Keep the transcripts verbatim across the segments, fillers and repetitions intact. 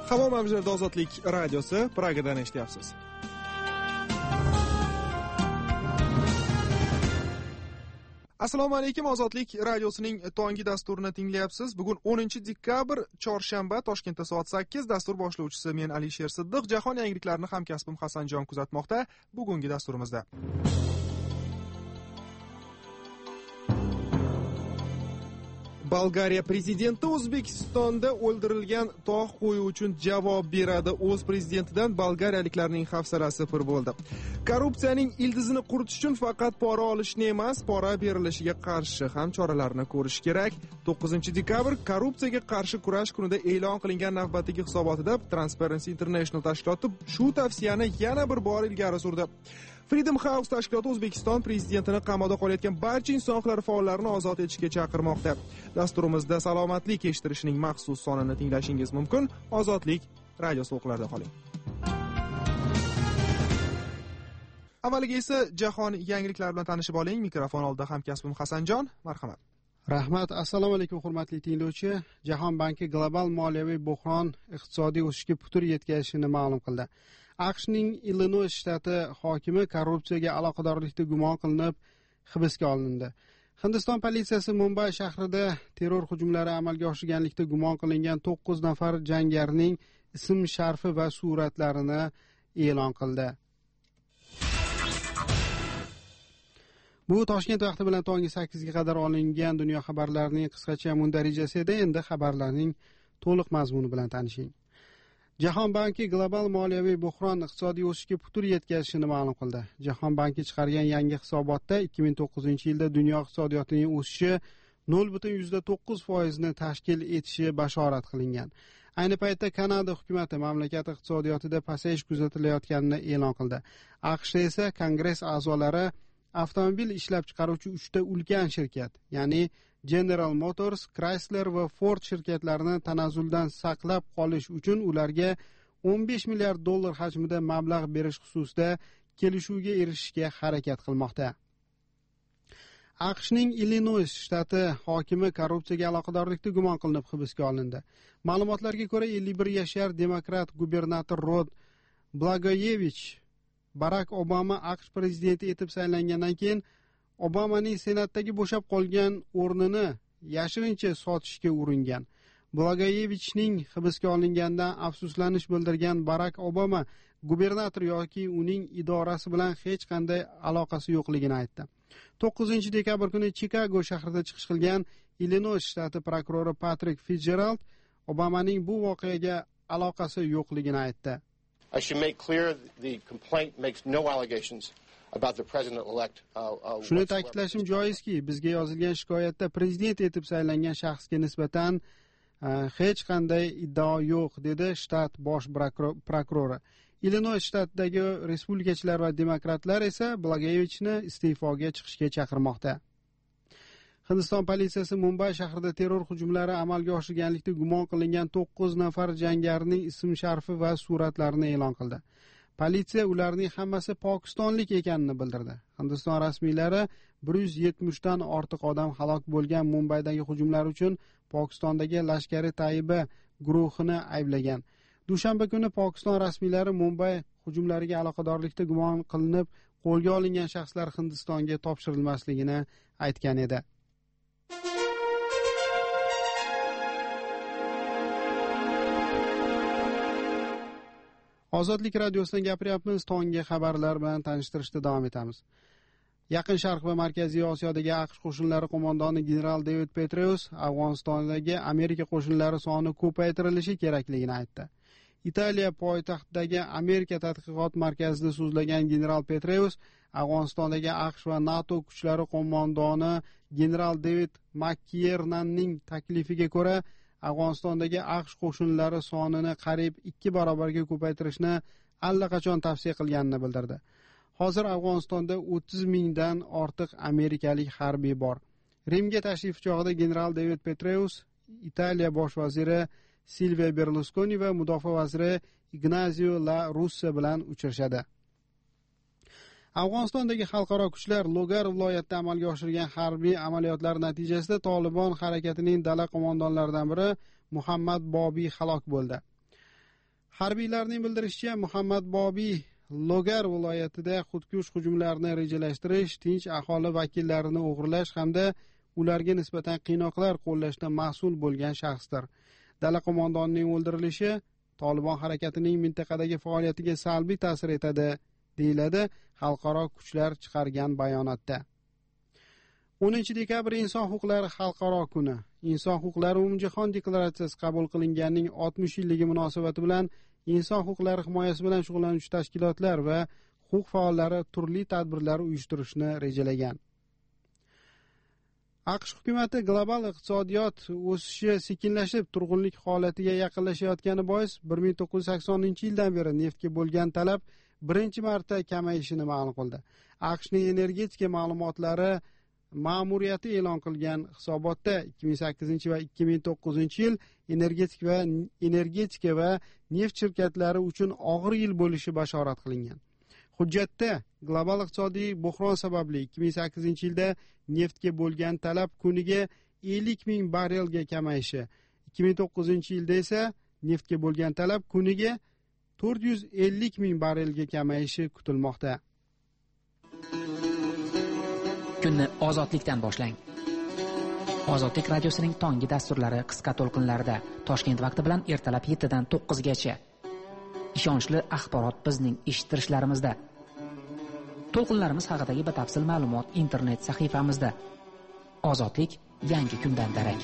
Havo mavjlarida Ozodlik radiosi Pragadan eshityapsiz. Assalomu alaykum, Ozodlik radiosining tonggi dasturini tinglayapsiz. Bugun o'ninchi dekabr, chorshanba, Toshkentda soat sakkiz. Dastur boshlovchisi men Alisher Siddiq. Jahon yangiliklarini hamkasbim Hasanjon kuzatmoqda. Bugungi dasturimizda Bolgariya prezidenti O'zbekistonda o'ldirilgan tog' qo'yi uchun javob beradi. O'z prezidentidan bolgariyaliklarning hafsalasi pir bo'ldi. Korrupsiyaning ildizini quritish uchun faqat pora olishni emas, pora berilishiga qarshi ham choralarni ko'rish kerak. to'qqizinchi dekabr korrupsiyaga qarshi kurash kunida e'lon qilingan navbatdagi hisobotida Transparency International tashkiloti shu tavsiyani yana bir bor ilgari surdi. Freedom House tashkiloti O'zbekiston prezidentini qamoqda qolayotgan barcha inson huquqlari faollarini ozod etishga chaqirmoqda. Dasturimizda salomatlik eshittirishning maxsus sonini tinglashingiz mumkin. Ozodlik radiosi o'qlarida qoling. Avvaliga esa jahon yangiliklari bilan tanishib oling. Mikrofon oldida hamkasbim Hasanjon, marhamat. Rahmat. Assalomu alaykum hurmatli tinglovchi. Jahon banki global moliyaviy buhron iqtisodiy o'sishga putur yetkazishini ma'lum qildi. AQShning Illinois shtati hokimi korrupsiyaga aloqadorlikda gumon qilinib hibsga olindi. Hindiston politsiyasi Mumbay shahrida terror hujumlari amalga oshirganlikda gumon qilingan to'qqiz nafar jangarining ism-sharfi va suratlarini e'lon qildi. Bu Toshkent vaqti bilan tongi sakkizga qadar olingan dunyo xabarlarining qisqacha mundarijasi edi. Endi xabarlarning to'liq mazmuni bilan tanishing. Jahon banki global moliyaviy buhron iqtisodiy o'sishga putur yetkazishini ma'lum qildi. Jahon banki chiqargan yangi hisobotda ikki ming to'qqizinchi yilda dunyo iqtisodiyotining o'sishi nol butun to'qqiz foizni tashkil etishi bashorat qilingan. Ayni paytda Kanada hukumati mamlakat iqtisodiyotida pasayish kuzatilayotganini e'lon qildi. AQShda esa Kongress a'zolari avtomobil ishlab chiqaruvchi uchta ulkan shirkat, ya'ni General Motors, Chrysler va Ford shirkatlarini tanazzuldan saqlab qolish uchun ularga o'n besh milliard dollar hajmida mablag' berish xususida kelishuvga erishishga harakat qilmoqda. AQShning Illinois shtati hokimi korrupsiyaga aloqadorlikda gumon qilinib hibsga olindi. Ma'lumotlarga ko'ra, ellik bir yashar demokrat gubernator Rod Blagojevich Barack Obama AQSh prezidenti etib saylangandan keyin Obamaning senatdagi bo'shab qolgan o'rnini yashirincha sotishga uringan. Blagoyevichning hibsga olinganidan afsuslanish bildirgan Barack Obama gubernator yoki uning idorasi bilan hech qanday aloqasi yo'qligini aytdi. to'qqizinchi dekabr kuni Chikago shahrida chiqish qilgan Illinois shtati prokurori Patrick Fitzgerald Obamaning bu voqeaga aloqasi yo'qligini aytdi. I should make clear the complaint makes no allegations about the president-elect. Uh, uh, Shuni ta'kidlashim joizki, bizga yozilgan shikoyatda prezident etib saylangan shaxsga nisbatan uh, hech qanday iddao yo'q, dedi shtat bosh prokurori. Illinois shtatidagi respublikachilar va demokratlar esa Blagoyevichni iste'foga chiqishga chaqirmoqda. Hindiston politsiyasi Mumbay shahrida terror hujumlari amalga oshirganlikda gumon qilingan to'qqiz nafar jangarining ism-sharfi va suratlarini e'lon qildi. Politsiya ularning hammasi pokistonlik ekanini bildirdi. Hindiston rasmiylari bir yuz yetmish dan ortiq odam halok bo'lgan Mumbaydagi hujumlar uchun Pokistondagi lashkari Taiba guruhini ayblagan. Dushanba kuni Pokiston rasmiylari Mumbay hujumlariga aloqadorlikda gumon qilinib qo'lga olingan shaxslar Hindistonga topshirilmasligini aytgan edi. Ozodlik radiosidan gapiryapmiz. Tongi xabarlar bilan tanishtirishda davom etamiz. Yaqin Sharq va Markaziy Osiyodagi AQSh qo'shinlari qo'mondoni general David Petraeus Afg'onistondagi Amerika qo'shinlari soni ko'paytirilishi kerakligini aytdi. Italiya poytaxtidagi Amerika tadqiqot markazida so'zlagan general Petraeus Afg'onistondagi AQSh va NATO kuchlari qo'mondoni general David McKiernanning taklifiga ko'ra Afg'onistondagi AQSh qo'shinlari sonini qariyb ikki barobarga ko'paytirishni allaqachon tavsiya qilganini bildirdi. Hozir Afg'onistonda o'ttiz mingdan ortiq amerikalik harbiy bor. Rimga tashrif chog'ida general David Petraeus Italiya bosh vaziri Silvio Berlusconi va mudofaa vaziri Ignazio La Russa bilan uchrashadi. Afg'onistondagi xalqaro kuchlar Logar viloyatida amalga oshirgan harbiy amaliyotlar natijasida Tolibon harakatining dala qo'mondonlaridan biri Muhammad Bobiy halok bo'ldi. Harbiylarning bildirishicha, Muhammad Bobiy Logar viloyatida xudkush hujumlarni rejalashtirish, tinch aholi vakillarini o'g'irlash hamda ularga nisbatan qiynoqlar qo'llashda mas'ul bo'lgan shaxsdir. Dala qo'mondonining o'ldirilishi Tolibon harakatining mintaqadagi faoliyatiga salbiy ta'sir etadi, deyiladi xalqaro kuchlar chiqargan bayonotda. o'ninchi dekabr Inson huquqlari xalqaro kuni. Inson huquqlari umumjahon deklaratsiyasi qabul qilinganining oltmish yilligi munosabati bilan inson huquqlari himoyasi bilan shug'ullanuvchi tashkilotlar va huquq faollari turli tadbirlar uyushtirishni rejalagan. AQSh hukumati global iqtisodiyot o'sishi sekinlashib, turg'unlik holatiga yaqinlashayotgani bois bir ming to'qqiz yuz saksoninchi yildan beri neftga bo'lgan talab birinchi marta kamayishini ma'lum qildi. AQShning energetika ma'lumotlari ma'muriyati e'lon qilgan hisobotda ikki ming sakkizinchi va ikki ming to'qqizinchi yil energetika va energetika va neft shirkatlari uchun og'ir yil bo'lishi bashorat qilingan. Hujjatda global iqtisodiy buhron sababli ikki ming sakkizinchi yilda neftga bo'lgan talab kuniga ellik ming barrelga kamayishi, ikki ming to'qqizinchi yilda esa neftga bo'lgan talab kuniga to'rt yuz ellik ming barrelga kamayishi kutilmoqda. Kunni ozodlikdan boshlang. Ozodlik radiosining tongi dasturlari qisqa to'lqinlarda Toshkent vaqti bilan ertalab yetti dan to'qqiz gacha. Ishonchli axborot bizning eshittirishlarimizda. To'lqinlarimiz haqidagi batafsil ma'lumot internet sahifamizda. Ozodlik yangi kundan darak.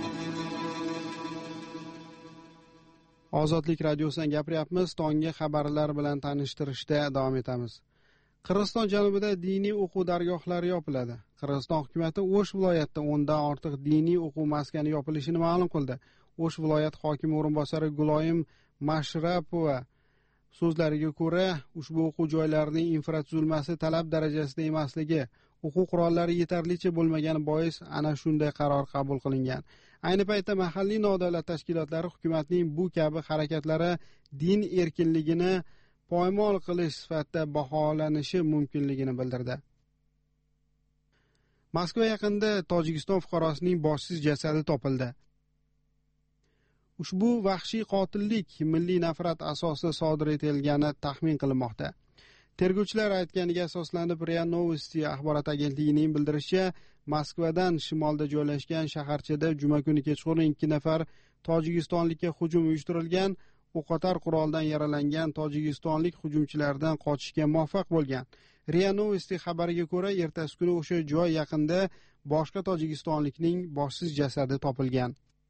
Ozodlik radiosidan gapiryapmiz. Tongi xabarlar bilan tanishtirishda davom etamiz. Qirg'iziston janubida diniy o'quv dargohlari yopiladi. Qirg'iziston hukumati O'sh viloyatida o'ndan ortiq diniy o'quv maskani yopilishini ma'lum qildi. O'sh viloyat hokimi o'rinbosari Guloyim Mashrapova so'zlariga ko'ra, ushbu o'quv joylarining infratuzilmasi talab darajasida emasligi, o'quv qurollari yetarlicha bo'lmagani bois ana shunday qaror qabul qilingan. Ayni paytda mahalliy nodavlat tashkilotlari hukumatning bu kabi harakatlari din erkinligini poymol qilish sifatida baholanishi mumkinligini bildirdi. Moskva yaqinida Tojikiston fuqarosining boshsiz jasadi topildi. Ushbu vahshiy qotillik milliy nafrat asosida sodir etilgani taxmin qilinmoqda. Tergovchilar aytganiga asoslanib, RIA Novosti axborot agentligining bildirishicha, Moskvadan shimolda joylashgan shaharchada juma kuni kechqurun ikki nafar tojikistonlikka hujum uyushtirilgan. O'qotar quroldan yaralangan tojikistonlik hujumchilardan qochishga muvaffaq bo'lgan. RIA Novosti xabariga ko'ra, ertasi kuni o'sha joy yaqinida boshqa tojikistonlikning boshsiz jasadi topilgan.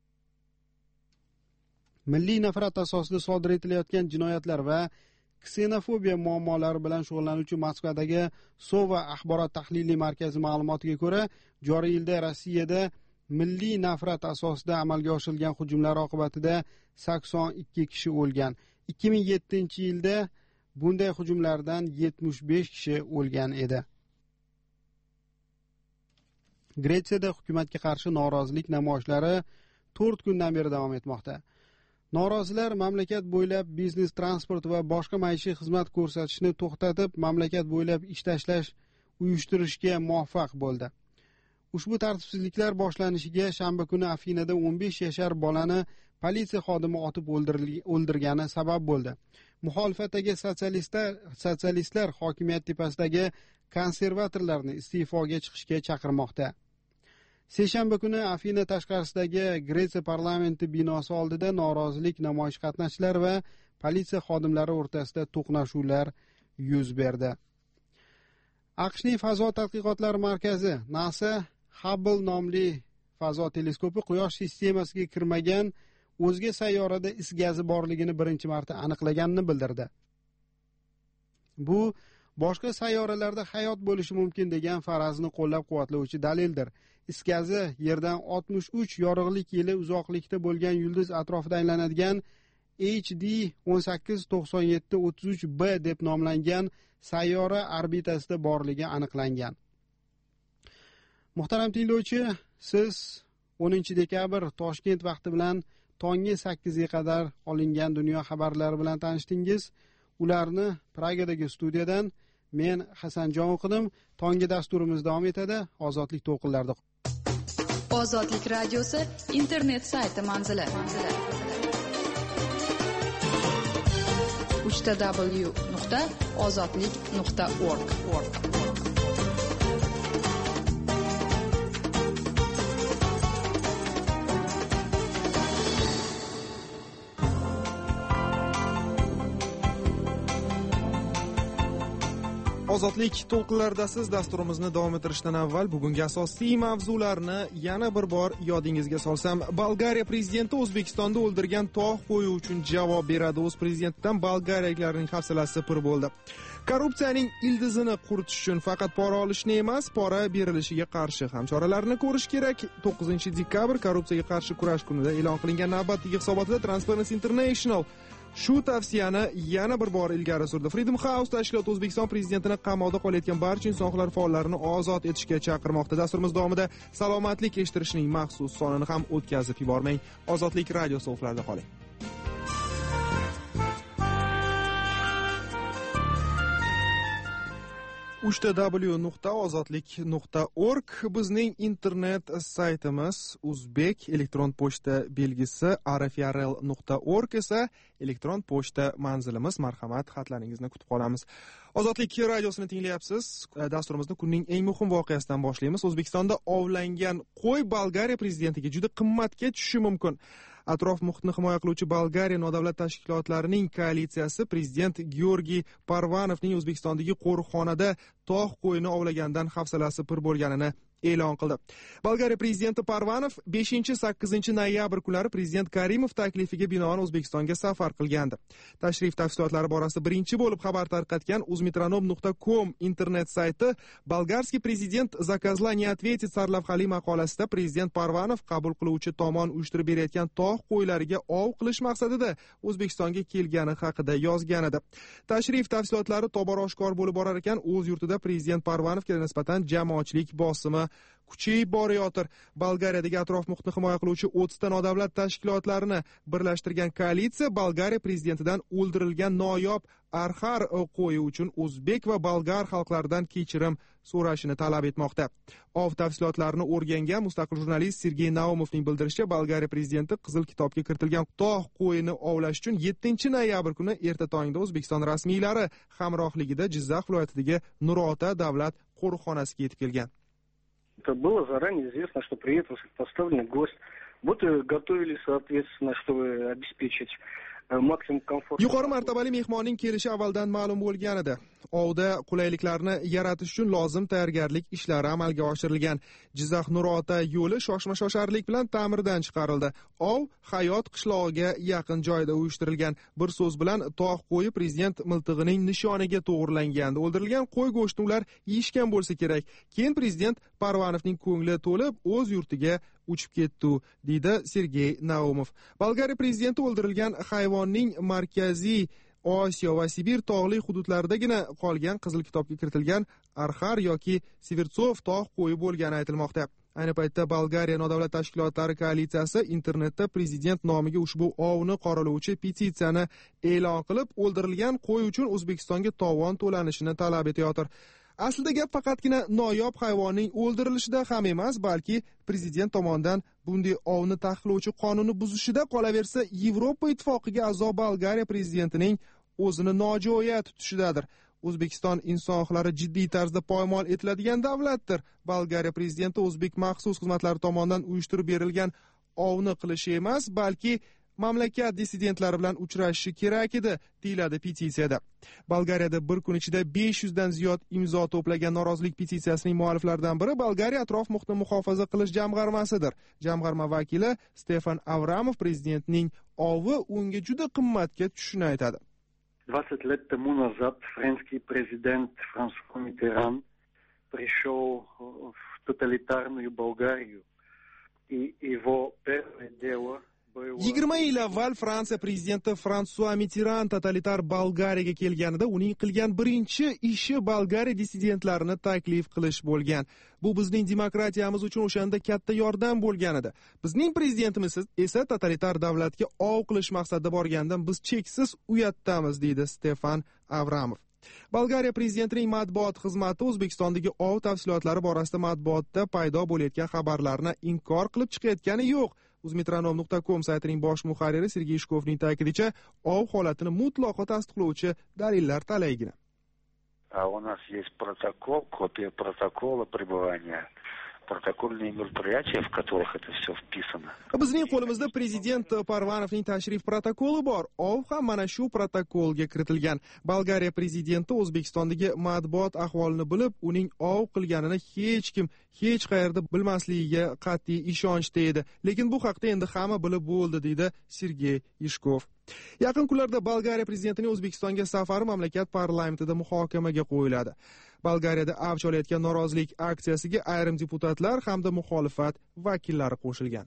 Milliy nafrat asosida sodir etilayotgan jinoyatlar va ksenofobiya muammolari bilan shug'ullanuvchi Moskvadagi Sova axborot tahliliy markazi ma'lumotiga ko'ra, joriy yilda Rossiyada milliy nafrat asosida amalga oshirilgan hujumlar oqibatida sakson ikki kishi o'lgan. ikki ming yettinchi yilda bunday hujumlardan yetmish besh kishi o'lgan edi. Gretsiyada hukumatga qarshi norozilik namoyishlari to'rt kundan beri davom etmoqda. Norozilar mamlakat bo'ylab biznes, transport va boshqa maishiy xizmat ko'rsatishni to'xtatib, mamlakat bo'ylab ish tashlash uyushtirishga muvaffaq bo'ldi. Ushbu tartibsizliklar boshlanishiga shanba kuni Afinada o'n besh yashar bolani politsiya xodimi otib o'ldirgani sabab bo'ldi. Muxolifatdagi sotsialistlar sotsialistlar hokimiyat tepasidagi konservatorlarni iste'foga chiqishga chaqirmoqda. Seshanba kuni Afina tashqarisidagi Gretsiya parlamenti binosi oldida norozilik namoyish qatnashchilari va politsiya xodimlari o'rtasida to'qnashuvlar yuz berdi. AQShning fazo tadqiqotlari markazi NASA Hubble nomli fazo teleskopi Quyosh sistemasiga kirmagan o'zga sayyorada is gazi borligini birinchi marta aniqlaganini bildirdi. Bu boshqa sayyoralarda hayot bo'lishi mumkin degan farazni qo'llab-quvvatlovchi dalildir. Is gazi Yerdan oltmish uch yorug'lik yili uzoqlikda bo'lgan yulduz atrofida aylanadigan H D o'n sakkiz to'qson yetti o'ttiz uch B deb nomlangan sayyora orbitasida borligi aniqlangan. Muhtaram tinglovchi, siz o'ninchi dekabr Toshkent vaqti bilan tongi sakkizga qadar olingan dunyo xabarlari bilan tanishdingiz. Ularni Pragadagi studiyadan men Hasanjon o'qidim. Tongi dasturimiz davom etadi. Ozodlik to'lqinlarida. Ozodlik radiosi internet sayti manzili. uch ta w nuqta ozodlik nuqta org. Ozodlik to'lqinlaridasiz. Dasturimizni davom ettirishdan avval bugungi asosiy mavzularni yana bir bor yodingizga solsam, Bolgariya prezidenti O'zbekistonda o'ldirgan tog' qo'yi uchun javob beradi. O'z prezidentidan bolgariyaliklarning hafsalasi pir bo'ldi. Korrupsiyaning ildizini quritish uchun faqat pora olishni emas, pora berilishiga qarshi ham choralarni ko'rish kerak. to'qqizinchi dekabr korrupsiyaga qarshi kurash kunida e'lon qilingan navbatdagi hisobotida Transparency International shu tavsiyani yana bir bor ilgari surdi. Freedom House tashkiloti O'zbekiston prezidentini qamoqda qolayotgan barcha inson huquqlari faollarini ozod etishga chaqirmoqda. Dasturimiz davomida salomatlik eshittirishning maxsus sonini ham o'tkazib yubormang. Ozodlik radio so'flarida qoling. uch ta w nuqta ozodlik nuqta org bizning internet saytimiz, Uzbek elektron pochta belgisi, arfrl nuqta org esa elektron pochta manzilimiz. Marhamat, xatlaringizni kutib qolamiz. Ozodlik radiosini tinglayapsiz. Dasturimizni kunning eng muhim voqeasidan boshlaymiz. O'zbekistonda ovlangan qo'y Bolgariya prezidentiga juda qimmatga tushishi mumkin. Atrof muhitni himoya qiluvchi Bolgariya nodavlat tashkilotlarining koalitsiyasi prezident Georgiy Parvanovning O'zbekistondagi qo'riqxonada tog' qo'yini ovlagandan hafsalasi pir bo'lganini e'lon qildi. Bolgariya prezidenti Parvanov beshinchi sakkizinchi noyabr kunlari prezident Karimov taklifiga binoan O'zbekistonga safar qilgandi. Tashrif tafsilotlari borasida birinchi bo'lib xabar tarqatgan uzmetronom nuqta com internet sayti bolgarskiy prezident zakazla не ответит sarlavhali maqolasida prezident Parvanov qabul qiluvchi tomon uyushtirib berayotgan tog' qo'ylariga ov qilish maqsadida O'zbekistonga kelgani haqida yozgan edi. Tashrif tafsilotlari tobora oshkor bo'lib borar ekan, o'z yurtida prezident Parvanovga nisbatan jamoatchilik bosimi kuchayib borayotir. Bolgariyadagi atrof muhitni himoya qiluvchi o'ttiz ta nodavlat tashkilotlarini birlashtirgan koalitsiya Bolgariya prezidentidan o'ldirilgan noyob Arxar qo'yi uchun o'zbek va bolgar xalqlaridan kechirim so'rashini talab etmoqda. Ov tafsilotlarini o'rgangan mustaqil jurnalist Sergey Naumovning bildirishicha, Bolgariya prezidenti Qizil kitobga kiritilgan tog' qo'yini ovlash uchun yettinchi noyabr kuni erta tongda O'zbekiston rasmiylari hamrohligida Jizzax viloyatidagi Nurota davlat qo'riqxonasiga yetib kelgan. Это было заранее известно, что приедет высокопоставленный гость. Вот и готовились, соответственно, чтобы обеспечить maksimum komfort. Yuqori martabali mehmonning kelishi avvaldan ma'lum bo'lgan edi. Ovda qulayliklarni yaratish uchun lozim tayyorgarlik ishlari amalga oshirilgan. Jizzax Nurota yo'li shoshma-shosharlik bilan ta'mirdan chiqarildi. Ov Hayot qishlog'iga yaqin joyda uyushtirilgan. Bir so'z bilan tog' qo'yi prezident miltig'ining nishoniga to'g'rilangan. O'ldirilgan qo'y go'shtini ular yeyishgan bo'lsa kerak. Keyin prezident Parvanovning ko'ngli to'lib o'z yurtiga uchib ketdi, deydi Sergey Naumov. Bolgariya prezidenti o'ldirilgan hayvonning markaziy Osiyo va Sibir tog'li hududlaridagina qolgan Qizil kitobga kiritilgan Arxar yoki Severtsov tog' qo'yi bo'lgani aytilmoqda. Ayni paytda Bolgariya nodavlat tashkilotlari koalitsiyasi internetda prezident nomiga ushbu ovni qoralovchi petitsiyani e'lon qilib, o'ldirilgan qo'y uchun O'zbekistonga tovon to'lanishini talab etayotir. Aslida gap faqatgina noyob hayvonning o'ldirilishida ham emas, balki prezident tomonidan bunday ovni taqiqlovchi qonunni buzishida qolaversa, Yevropa ittifoqiga a'zo Bolgariya prezidentining o'zini nojo'ya tutishidadir. O'zbekiston inson huquqlari jiddiy tarzda poymol etiladigan davlatdir. Bolgariya prezidenti o'zbek maxsus xizmatlari tomonidan uyushtirib berilgan ovni qilishi emas, balki mamlakat dissidentlari bilan uchrashishi kerak edi, deyiladi petitsiyada. Bolgariyada bir kun ichida besh yuz dan ziyod imzo to'plagan norozilik petitsiyasining mualliflaridan biri Bolgariya atrof muhitni muhofaza qilish jamg'armasidir. Jamg'arma vakili Stefan Avramov prezidentning ovi unga juda qimmatga tushishini aytadi. двадцать лет тому назад французский президент Франсуа Миттеран пришел в тоталитарную Болгарию, и его первое дело yigirma yil avval Fransiya prezidenti Fransua Mitterrand totalitar Bolgariyaga kelganida uning qilgan birinchi ishi Bolgariya dissidentlarini taklif qilish bo'lgan. Bu bizning demokratiyamiz uchun o'shanda katta yordam bo'lgan edi. Bizning prezidentimiz esa totalitar davlatga ov qilish maqsadida borgandan biz cheksiz uyatdamiz, deydi Stefan Avramov. Bolgariya prezidentining matbuot xizmati O'zbekistondagi ov tafsilotlari borasida matbuotda paydo bo'layotgan xabarlarni inkor qilib chiqayotgani yo'q. uzmetronom nuqta com saytining bosh muharriri Sergey Ishkovning ta'kidicha, ov holatini mutlaqo tasdiqlovchi dalillar talaygina. А у нас есть протокол, копия протокола пребывания, протокольные мероприятия, в которых это все вписано. Bizning qo'limizda prezident Parvanovning tashrif protokoli bor. Ov ham mana shu protokolga kiritilgan. Bolgariya prezidenti O'zbekistondagi matbuot ahvolini bilib, uning ov qilganini hech kim hech qayerda bilmasligiga qat'iy ishonchda edi. Lekin bu haqda endi hamma bilib bo'ldi, deydi Sergey Ishkov. Yaqin kunlarda Bolgariya prezidentining O'zbekistonga safari mamlakat parlamentida muhokamaga qo'yiladi. Bolgariyada avj olayotgan norozilik aksiyasiga ayrim deputatlar hamda muxolifat vakillari qo'shilgan.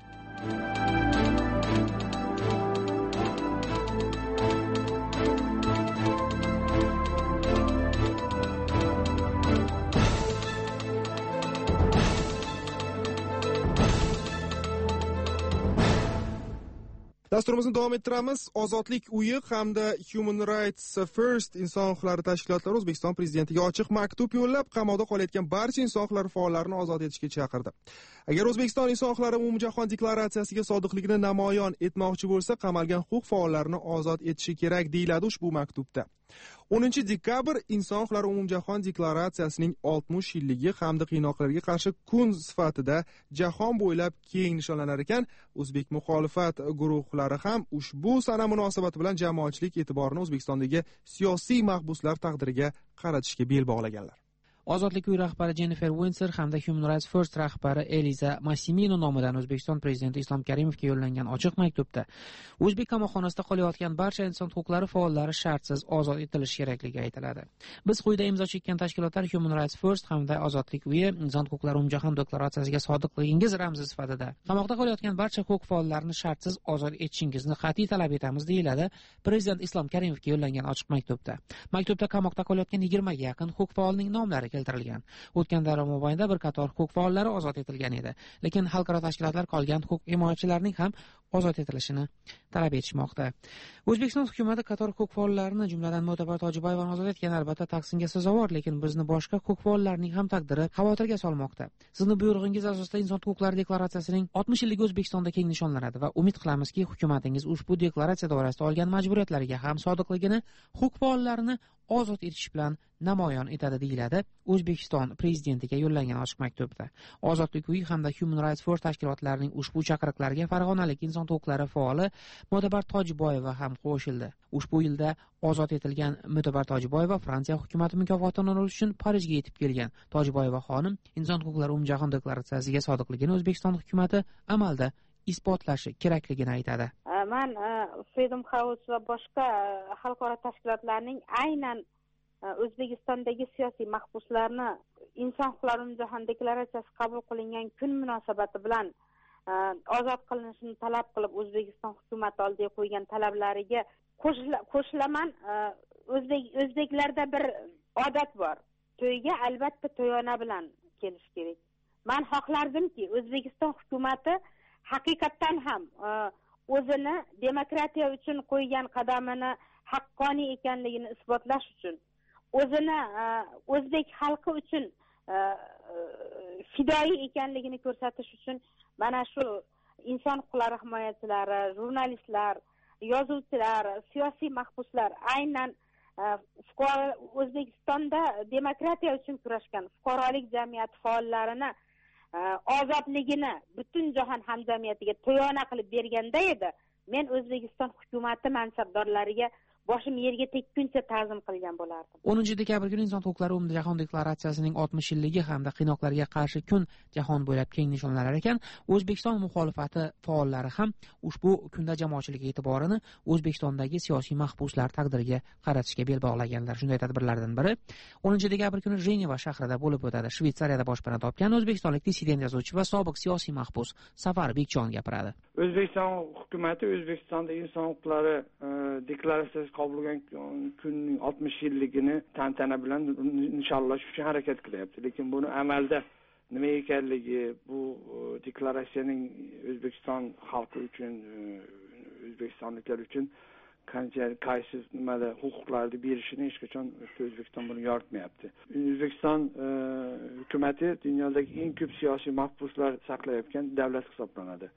Dasturimizni davom ettiramiz. Ozodlik uyi hamda Human Rights First inson huquqlari tashkilotlari O'zbekiston prezidentiga ochiq maktub yo'llab, qamoqda qolayotgan barcha inson huquqlari faollarini ozod etishga chaqirdi. Agar O'zbekiston inson huquqlari umumjahon deklaratsiyasiga sodiqligini namoyon etmoqchi bo'lsa, qamalgan huquq faollarini ozod etishi kerak, deyiladi ushbu maktubda. o'ninchi dekabr inson huquqlari umumjahon deklaratsiyasining oltmish yilligi hamda qiynoqlarga qarshi kun sifatida jahon bo'ylab keng nishonlanar ekan, o'zbek muxolifat guruhlari ham ushbu sana munosabati bilan jamoatchilik e'tiborini O'zbekistondagi siyosiy mahbuslar taqdiriga qaratishga bel bog'laganlar. Ozodlik uyi rahbari Jennifer Windsor hamda Human Rights First rahbari Eliza Massimino nomidan O'zbekiston prezidenti Islom Karimovga yo'llangan ochiq maktubda O'zbek qamoqxonasida qolayotgan barcha inson huquqlari faollari shartsiz ozod etilishi kerakligi aytiladi. Biz quyida imzo chekkan tashkilotlar Human Rights First hamda Ozodlik uyi inson huquqlari umumjahon deklaratsiyasiga sodiqligingiz ramzi sifatida qamoqda qolayotgan barcha huquq faollarini shartsiz ozod etishingizni qat'iy talab etamiz, deyiladi prezident Islom Karimovga yo'llangan ochiq maktubda. Maktubda qamoqda qolayotgan yigirma ga yaqin huquq faolining nomlari keltirilgan. O'tgan davr mobaynida bir qator huquq faollari ozod etilgan edi, lekin xalqaro tashkilotlar qolgan huquq himoyachilarining ham ozod etilishini talab etishmoqda. O'zbekiston hukumati qator huquq faollarini, jumladan Mo'tabar Tojiboyevani ozod etgan, albatta tahsinga sazovor, lekin bizni boshqa huquq faollarining ham taqdiri xavotirga solmoqda. Sizning buyrug'ingiz asosida inson huquqlari deklaratsiyasining oltmish yilligi O'zbekistonda keng nishonlanadi va umid qilamizki, hukumatingiz ushbu deklaratsiya doirasida olgan majburiyatlariga ham sodiqligini, huquq faollarini ozod etish bilan namoyon etadi, deyiladi O'zbekiston prezidentiga yo'llangan ochiq maktubda. Ozodlik uyi hamda Human Rights First tashkilotlarining ushbu chaqiriqlariga farg'onalik inson huquqlari faoli Mo'tabar Tojiboyeva ham qo'shildi. Ushbu yilda ozod etilgan Mo'tabar Tojiboyeva Fransiya hukumati mukofotini olish uchun Parijga yetib kelgan. Tojiboyeva xonim inson huquqlari umumjahon deklaratsiyasiga sodiqligini O'zbekiston hukumati amalda isbotlashi kerakligini aytadi. Men Freedom House va boshqa xalqaro tashkilotlarning aynan O'zbekistondagi siyosiy mahbuslarni inson huquqlari umumjahon deklaratsiyasi qabul qilingan kun munosabati bilan ozod qilinishini talab qilib O'zbekiston hukumati oldiga qo'ygan talablariga qo'shilaman. O'zbek o'zbeklarda bir odat bor. To'yga albatta to'yona bilan kelish kerak. Men xohlardimki, O'zbekiston hukumati haqiqatan ham o'zini demokratiya uchun qo'ygan qadamini haqqoniy ekanligini isbotlash uchun, o'zini o'zbek xalqi uchun fidoyi ekanligini ko'rsatish uchun mana shu inson huquqlari himoyachilari, jurnalistlar, yozuvchilar, siyosiy mahbuslar, aynan O'zbekistonda demokratiya uchun kurashgan fuqarolik jamiyati faollarini ozodligini butun jahon hamjamiyatiga to'yona qilib berganda edi, men O'zbekiston hukumati mansabdorlariga boshim yerga tekkuncha ta'zim qilgan bo'lardim. o'ninchi dekabr kuni inson huquqlari umumjahon deklaratsiyasining oltmish yilligi hamda qiynoqlarga qarshi kun jahon bo'ylab keng nishonlanar ekan, O'zbekiston muxolifati faollari ham ushbu kunda jamoatchilik e'tiborini O'zbekistondagi siyosiy mahbuslar taqdiriga qaratishga bel bog'laganlar. Shunday tadbirlardan biri o'ninchi dekabr kuni Jeneva shahrida bo'lib o'tadi. Shvetsariyada boshpana topgan o'zbekistonlik dissident yozuvchi va sobiq siyosiy mahbus Safar Bekjon gapiradi. O'zbekiston hukumati O'zbekistonda inson huquqlari deklaratsiyasi qabul bo'lgan kunning oltmish yilligini tantana bilan nishonlash uchun harakat qilyapti. Lekin buni amalda nima ekanligi, bu deklaratsiyaning O'zbekiston xalqi uchun, o'zbekistonliklar uchun qancha qaysi nimada huquqlarni berishini hech qachon O'zbekiston buni yoritmayapti. O'zbekiston hukumati dunyodagi eng ko'p siyosiy mahbuslar saqlayotgan davlat hisoblanadi.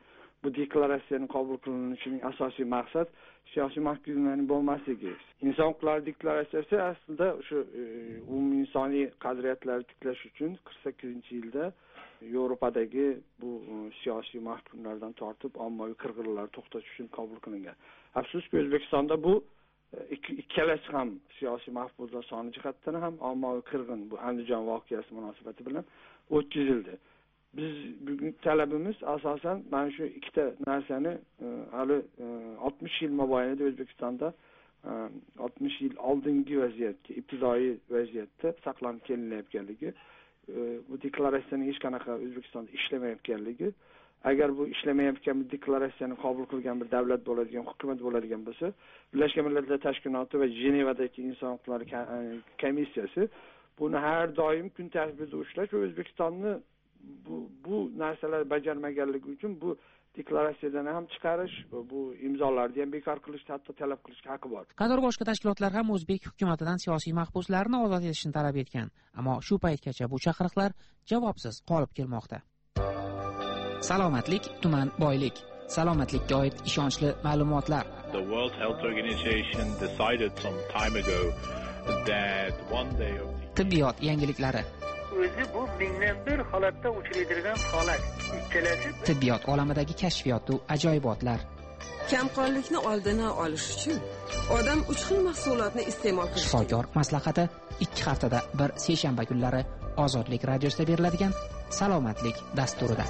bu deklaratsiyani qabul qilinishining asosiy maqsad siyosiy mahkumlarning bo'lmasligi. Inson huquqlari deklaratsiyasi aslida o'sha umumiy insoniy qadriyatlarni tiklash uchun qirq sakkizinchi yilda Yevropadagi bu siyosiy mahkumlardan tortib ommaviy qirg'inlarni to'xtatish uchun qabul qilingan. Afsuski O'zbekistonda bu ikkalasi ham siyosiy mahbuslar soni jihatdan ham ommaviy qirg'in bu Andijon voqeasi munosabati bilan o'tkazildi. Biz bugun talabimiz asosan mana shu ikkita narsani hali oltmish yil mobaynida O'zbekistonda oltmish yil oldingi vaziyatga, ibtidoiy vaziyatda saqlanib kelinayotganligi, bu deklaratsiyaning hech qanaqa O'zbekistonda ishlamayotganligi, agar bu ishlamayotgan bir deklaratsiyani qabul qilgan bir davlat bo'ladigan, hukumat bo'ladigan bo'lsa, Birlashgan Millatlar Tashkiloti va Jenevadagi inson huquqlari komissiyasi buni har doim kun tartibida ushlash va O'zbekistonni bu bu narsalar bajarmaganligi uchun bu deklaratsiyadan ham chiqarish, bu imzolarni ham bekor qilish, hatto talab qilishga haqqi bor. Qator boshqa tashkilotlar ham o'zbek hukumatidan siyosiy mahbuslarni ozod etishni talab etgan, ammo shu paytgacha bu chaqiriqlar javobsiz qolib kelmoqda. Salomatlik tuman boylik. Salomatlikka oid ishonchli ma'lumotlar. The World Health Organization decided some time ago that one day of the... Tibbiyot yangiliklari. O'zi bu mingdan bir holatda uchraydigan holat. Ikkalasi tibbiyot olamidagi kashfiyot va ajoyibotlar. Kamqonlikni oldini olish uchun odam uch xil mahsulotni iste'mol qilishi. Shifokor maslahati ikki haftada bir seshanba kunlari Ozodlik radiosida beriladigan Salomatlik dasturida.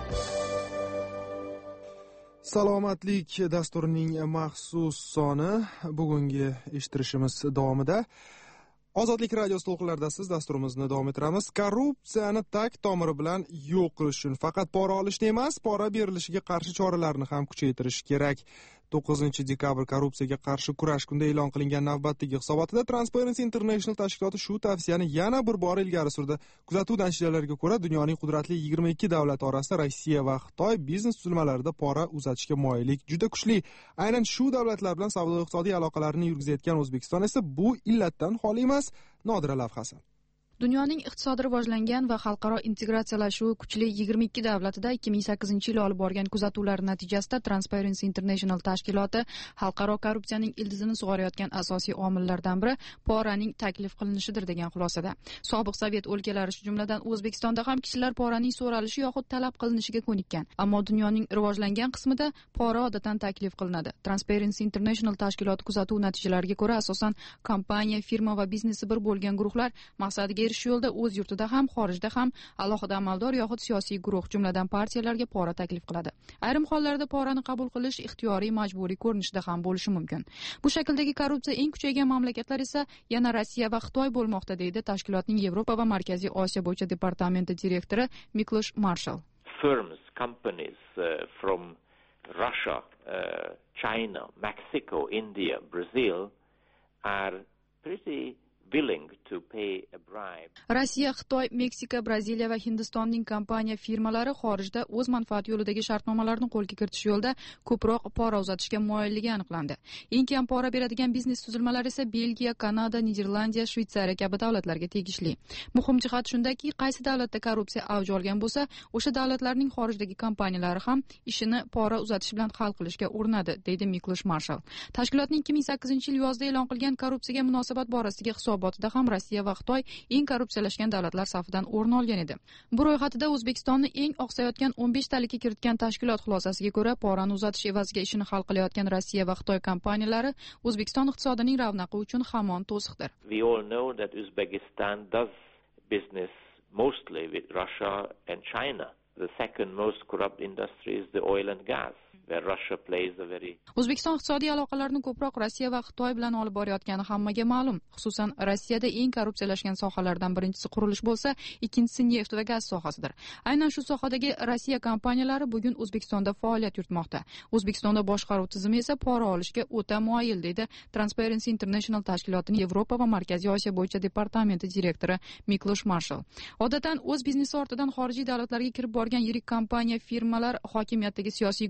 Salomatlik dasturining maxsus soni bugungi eshittirishimiz davomida Ozodlik radiosi to'lqinlarida siz dasturimizni davom ettiramiz. Korrupsiyani tag tomiri bilan yo'q qilish uchun faqat pora olishni emas, pora berilishiga qarshi choralarni ham kuchaytirish kerak. to'qqizinchi dekabr korrupsiyaga qarshi kurash kunda e'lon qilingan navbatdagi hisobotida Transparency International tashkiloti shu tavsiyani yana bir bor ilgari surdi. Kuzatuv natijalariga ko'ra, dunyoning qudratli yigirma ikki davlati orasida Rossiya va Xitoy biznes tuzilmalarida pora uzatishga moyillik juda kuchli. Aynan shu davlatlar bilan savdo-iqtisodiy aloqalarni yurgizayotgan O'zbekiston esa bu illatdan xoli emas. Nodira lavhasi. Dunyoning iqtisodiy rivojlangan va xalqaro integratsiyalashuvi kuchli yigirma ikki davlatida ikki ming sakkizinchi yil olib borgan kuzatuvlar natijasida Transparency International tashkiloti xalqaro korrupsiyaning ildizini sug'orayotgan asosiy omillardan biri poraning taklif qilinishidir degan xulosada. Sobiq Sovet o'lkalari, shu jumladan O'zbekistonda ham kishilar poraning so'ralishi yoxud talab qilinishiga ko'nikkan. Ammo dunyoning rivojlangan qismida pora odatan taklif qilinadi. Transparency International tashkiloti kuzatuv natijalariga ko'ra, asosan kompaniya, firma va biznesi bir bo'lgan guruhlar maqsadiga shu yo'lda o'z yurtida ham, xorijda ham alohida amaldor yoxud siyosiy guruh, jumladan partiyalarga pora taklif qiladi. Ayrim hollarda porani qabul qilish ixtiyoriy, majburiy ko'rinishda ham bo'lishi mumkin. Bu shakldagi korrupsiya eng kuchaygan mamlakatlar esa yana Rossiya va Xitoy bo'lmoqda, deydi tashkilotning Yevropa va Markaziy Osiyo bo'yicha departamenti direktori Miklosh Marshall. Firms, companies uh, from Russia, uh, China, Mexico, India, Brazil are pretty willing to pay a bribe. Rossiya, Xitoy, Meksika, Braziliya va Hindistonning kompaniya firmalari xorijda o'z manfaati yo'lidagi shartnomalarni qo'lga kiritish yo'lida ko'proq pora uzatishga moyilligi aniqlandi. Eng kam pora beradigan biznes tuzilmalari esa Belgiya, Kanada, Niderlandiya, Shveysariya kabi davlatlarga tegishli. Muhim jihat shundaki, qaysi davlatda korrupsiya avj olgan bo'lsa, o'sha davlatlarning xorijdagi kompaniyalari ham ishini pora uzatish bilan hal qilishga urinadi, deydi Miklosh Marshall. Tashkilotning ikki ming sakkizinchi yil yozda e'lon qilgan korrupsiyaga munosabat borasidagi hisob hisobotida ham Rossiya va Xitoy eng korrupsiyalashgan davlatlar safidan o'rin olgan edi. Bu ro'yxatida O'zbekistonni eng oqsayotgan o'n besh talikka kiritgan tashkilot xulosasiga ko'ra, porani uzatish evaziga ishini hal qilayotgan Rossiya va Xitoy kompaniyalari O'zbekiston iqtisodining ravnaqi uchun hamon to'siqdir. We all know that Uzbekistan does business mostly with Russia and China. The second most corrupt industry is the oil and gas, where Russia plays a very... O'zbekiston iqtisodiy aloqalarni ko'proq Rossiya va Xitoy bilan olib borayotgani hammaga ma'lum. Xususan, Rossiyada eng korrupsiyalashgan sohalardan birinchisi qurilish bo'lsa, ikkinchisi neft va gaz sohasidir. Aynan shu sohadagi Rossiya kompaniyalari bugun O'zbekistonda faoliyat yuritmoqda. O'zbekistonda boshqaruv tizimi esa pora olishga o'ta moyil, deydi Transparency International tashkilotining Yevropa va Markaziy Osiyo bo'yicha departamenti direktori Miklosh Marshall. Odatdan o'z biznesi ortidan xorijiy davlatlarga kirib borgan yirik kompaniya, firmalar hokimiyatdagi siyosiy guruh va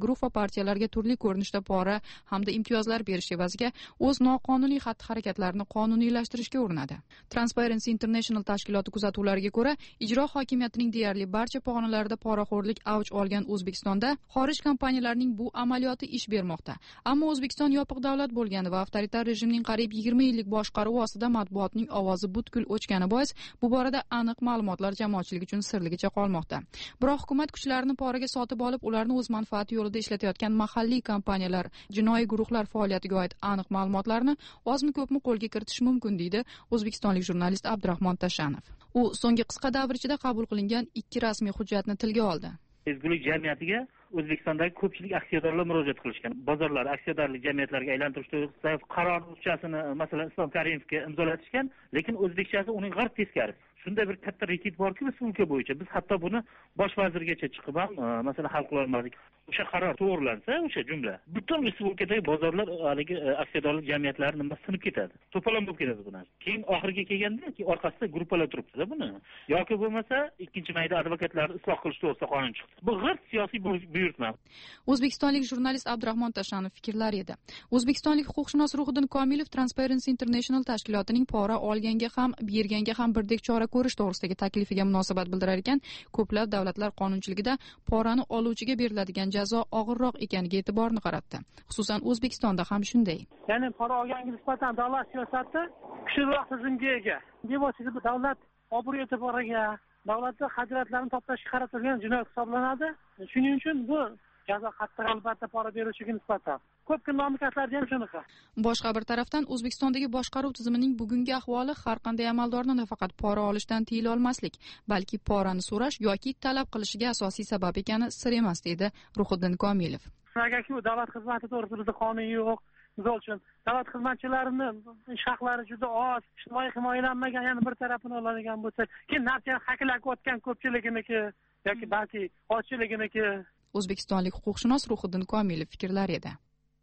partiyalarga turli ko'rinishda pora hamda imtiyozlar berish evaziga o'z noqonuniy xatti-harakatlarini qonuniylashtirishga urinadi. Transparency International tashkiloti kuzatuvlariga ko'ra, ijro hokimiyatining deyarli barcha pog'onalarida poraxo'rlik avj olgan O'zbekistonda xorij kompaniyalarining bu amaliyoti ish bermoqda. Ammo O'zbekiston yopiq davlat bo'lgani va avtoritar rejimning qariyb yigirma yillik boshqaruvi ostida matbuotning ovozi butkul o'chgani bois bu borada aniq ma'lumotlar jamoatchilik uchun sirligicha qolmoqda. Biroq hukumat kuchlarini poraga sotib olib, ularni o'z manfaati yo'lida ishlatayotgan mahalliy kompaniyalar, jinoiy guruhlar faoliyatiga oid aniq ma'lumotlarni ozmi ko'pmi qo'lga kiritish mumkin, deydi o'zbekistonlik jurnalist Abdurahmon Tashanov. U so'nggi qisqa davr ichida qabul qilingan ikki rasmiy hujjatni tilga oldi. Ezgulik jamiyatiga O'zbekistondagi ko'pchilik aksiyadorlar murojaat qilishgan. Bozorlar aksiyadorlik jamiyatlariga aylantirish to'g'risida qaror ruchasini masalan Islom Karimovga imzolatishgan, lekin o'zbekchasi uning g'arb teskari. Shunday bir katta rekit borki, respublika bo'yicha biz hatto buni bosh vazirgacha chiqib ham masalan hal qila olmadik. O'sha qaror to'g'rilansa, o'sha jumla butun respublikadagi bozorlar haligi aksiyadorlik jamiyatlari nima sinib ketadi. To'polon bo'lib ketadi bu narsa. Keyin oxiriga kelganda ki orqasida gruppalar turibdi buni. Yoki bo'lmasa ikkinchi mayda advokatlarni isloh qilish to'g'risida qonun chiqdi. Bu g'irt siyosiy buyurtma. O'zbekistonlik jurnalist Abdurahmon Tashanov fikrlari edi. O'zbekistonlik huquqshunos Ruhiddin Komilov Transparency International tashkilotining pora olganga ham, berganga ham birdek chora ko'rish to'g'risidagi taklifiga munosabat bildirar ekan, ko'plab davlatlar qonunchiligida porani oluvchiga beriladigan jazo og'irroq ekaniga e'tiborni qaratdi. Xususan O'zbekistonda ham shunday. Ya'ni pora olganga nisbatan davlat siyosati kuchliroq tizimga ega. Demoqchi bu davlat obro' e'tiboriga, davlatning xarajatlarini to'plashga qaratilgan jinoyat hisoblanadi. Shuning uchun bu jazo qattiq albatta pora beruvchiga nisbatan. Ko'pgina mamlakatlarda ham shunaqa. Boshqa bir tarafdan O'zbekistondagi boshqaruv tizimining bugungi ahvoli har qanday amaldorni nafaqat pora olishdan tiyila olmaslik, balki porani so'rash yoki talab qilishiga asosiy sabab ekani sir emas, deydi Ruhiddin Komilov. Agarki u davlat xizmati to'g'risida qonun yo'q, misol uchun davlat xizmatchilarining ish haqlari juda oz, ijtimoiy himoyalanmagan, yana bir tarafini oladigan bo'lsa, keyin narsani haqlab o'tgan ko'pchiliginiki yoki balki ozchiliginiki. O'zbekistonlik huquqshunos Ruhiddin Komilov fikrlari edi.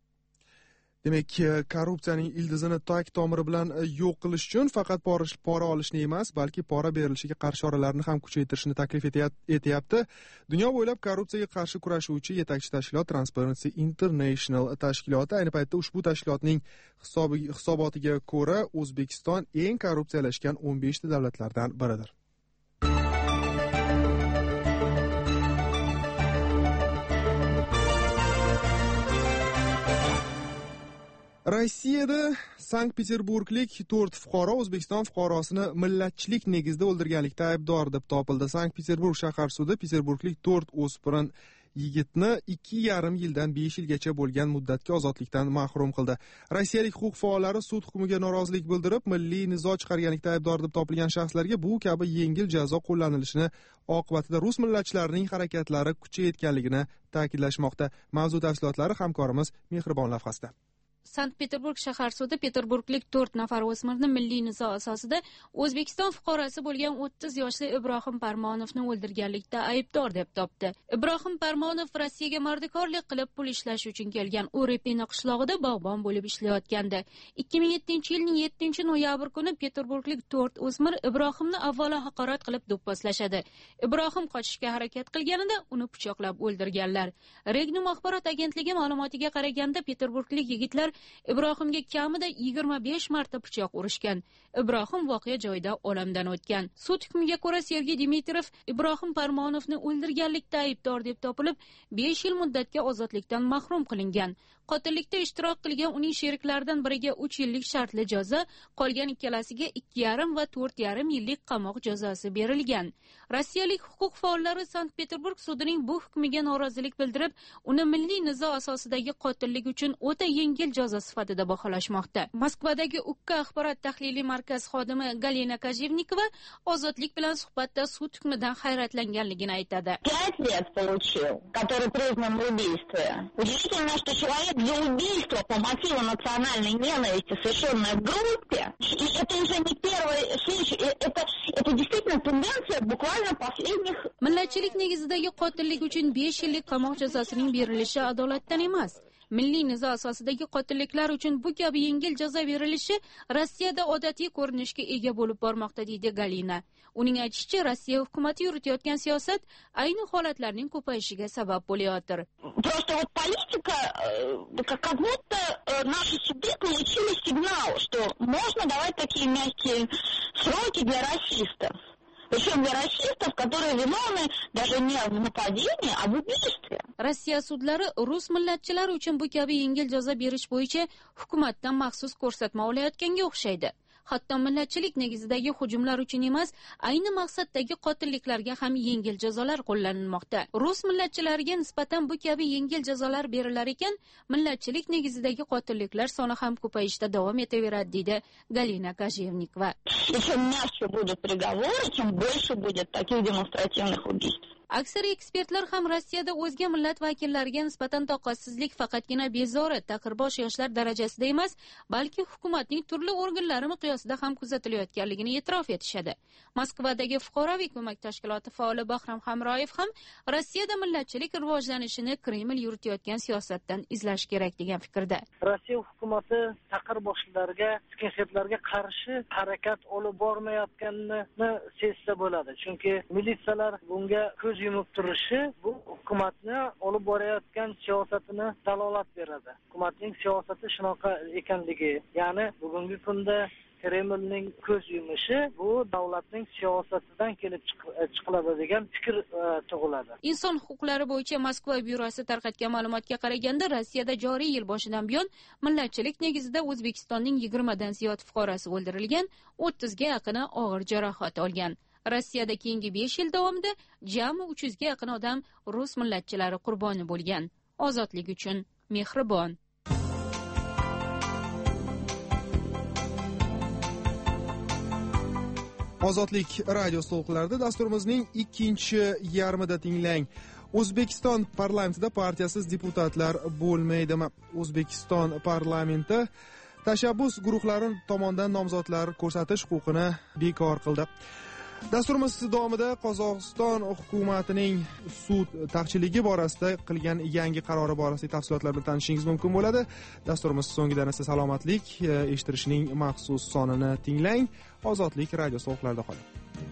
Demak, korrupsiyaning ildizini tag tomiri bilan yo'q qilish uchun faqat pora olishni emas, balki pora berilishiga qarshi choralarni ham kuchaytirishni taklif etyapti. Dunyo bo'ylab korrupsiyaga qarshi kurashuvchi yetakchi tashkilot Transparency International tashkiloti. Ayni paytda ushbu tashkilotning hisobotiga ko'ra, O'zbekiston eng korrupsiyalashgan o'n beshta davlatlardan biridir. Rossiyada Sankt-Peterburglik to'rt fuqaro O'zbekiston fuqarosini millatchilik negizida o'ldirganlikda aybdor deb topildi. Sankt-Peterburg shahar sudi Peterburglik to'rt o'spirin yigitni ikki yarim yildan besh yilgacha bo'lgan muddatga ozodlikdan mahrum qildi. Rossiyalik huquq faollari sud hukmiga norozilik bildirib, milliy nizo chiqarganlikda aybdor deb topilgan shaxslarga bu kabi yengil jazo qo'llanilishini oqibatida rus millatchilarining harakatlari kuchayotganligini ta'kidlashmoqda. Mavzu tafsilotlari hamkorimiz Mehribon lavhasida. Sankt-Peterburg shahar sudi Peterburglik to'rt nafar o'smirni milliy nizo asosida O'zbekiston fuqarosi bo'lgan o'ttiz yoshli Ibrohim Parmonovni o'ldirganlikda aybdor deb topdi. Ibrohim Parmonov Rossiyaga mardikorlik qilib pul ishlash uchun kelgan Urepina qishlog'ida bog'bon bo'lib ishlayotgandi. ikki ming yettinchi yilning yettinchi noyabr kuni Peterburglik to'rt o'smir Ibrohimni avvalo haqorat qilib do'pposlashadi. Ibrohim qochishga harakat qilganida uni pichoqlab o'ldirganlar. Regnum axborot agentligi ma'lumotiga qaraganda Peterburglik yigitlar Ibrohimga kamida yigirma besh marta pichoq urishgan. Ibrohim voqea joyida olamdan o'tgan. Sud hukmiga ko'ra Sergey Dimitrov Ibrohim Parmonovni o'ldirganlikda aybdor deb topilib, besh yil muddatga ozodlikdan mahrum qilingan. Qotillikda ishtirok qilgan uning sheriklaridan biriga uch yillik shartli jazo, qolgan ikkalasiga ikki yarim va to'rt yarim yillik qamoq jazosi berilgan. Rossiyalik huquq faollari Sankt-Peterburg sudining bu hukmiga norozilik bildirib, uni milliy nizo asosidagi qotillik uchun o'ta yengil jazo sifatida baholashmoqda. Moskvadagi Ukka axborot tahliliy markaz xodimi Galina Kajevnikova ozodlik bilan suhbatda sud hukmidan hayratlanganligini aytadi. пять лет получил, который признан в убийстве. Удивительно, что человек за убийство по мотиву национальной ненависти, совершенное в группе, и это уже не первый случай, это, это действительно тенденция буквально последних... Millatchilik negizidagi qotillik uchun besh yillik qamoq jazosining berilishi adolatdan emas. Milliy nizo asosidagi qotilliklar uchun bu kabi yengil jazo berilishi Rossiyada odatiy ko'rinishga ega bo'lib bormoqda, deydi Galina. Uning aytishicha, Rossiya hukumati yuritayotgan siyosat ayni holatlarning ko'payishiga sabab bo'layotir. Просто вот политика, как будто наши суды получили сигнал, что можно давать такие мягкие сроки для расистов. Причем для расистов, которые виновны даже не в нападении, а в убийстве. Rossiya sudlari rus millatchilari uchun bu kabi yengil jazo berish bo'yicha hukumatdan maxsus ko'rsatma olayotganga o'xshaydi. Hatto millatchilik negizidagi hujumlar uchun emas, ayni maqsaddagi qotilliklarga ham yengil jazolar qo'llanilmoqda. Rus millatchilariga nisbatan bu kabi yengil jazolar berilar ekan, millatchilik negizidagi qotilliklar soni ham ko'payishda davom etaveradi, deydi Galina Kajevnikova. И чем мягче будут приговоры, тем больше будет таких демонстративных убийств. Aksar ekspertlar ham Rossiyada o'zga millat vakillariga nisbatan toqatsizlik faqatgina bezori, taqirbosh yoshlar darajasida emas, balki hukumatning turli organlari miqyosida ham kuzatilayotganligini e'tirof etishadi. Moskvadagi fuqaroviy ko'mak tashkiloti faoli Bahram Hamroyev ham Rossiyada millatchilik rivojlanishini Kreml yuritayotgan siyosatdan izlash kerak degan fikrda. Rossiya hukumati taqirboshlarga, skinheadlarga qarshi harakat olib bormayotganini sezsa bo'ladi. Chunki militsiyalar bunga ko'z yumib turishi bu hukumatni olib borayotgan siyosatini dalolat beradi. Hukumatning siyosati shunaqa ekanligi, ya'ni bugungi kunda Kremlning ko'z yumishi bu davlatning siyosatidan kelib chiqiladi degan fikr tug'iladi. Inson huquqlari bo'yicha Moskva byurosi tarqatgan ma'lumotga qaraganda, Rossiyada joriy yil boshidan buyon millatchilik negizida O'zbekistonning yigirmadan ziyod fuqarosi o'ldirilgan, o'ttizga yaqini og'ir jarohat olgan. Rossiyada keyingi besh yil davomida jami uch yuzga yaqin odam rus millatchilari qurboni bo'lgan. Ozodlik uchun mehribon. Ozodlik radio to'lqinlarida dasturimizning ikkinchi yarmida tinglang. O'zbekiston parlamentida partiyasiz deputatlar bo'lmaydimi? O'zbekiston parlamenti tashabbus guruhlari tomonidan nomzodlar ko'rsatish huquqini bekor qildi. Dasturimiz davomida Qozog'iston hukumatining sud taqchilligi borasida qilgan yangi qarori borasidagi tafsilotlar bilan tanishishingiz mumkin bo'ladi. Dasturimiz so'ngida esa salomatlik eshittirishning maxsus sonini tinglang. Ozodlik radio to'lqinlarida qoling.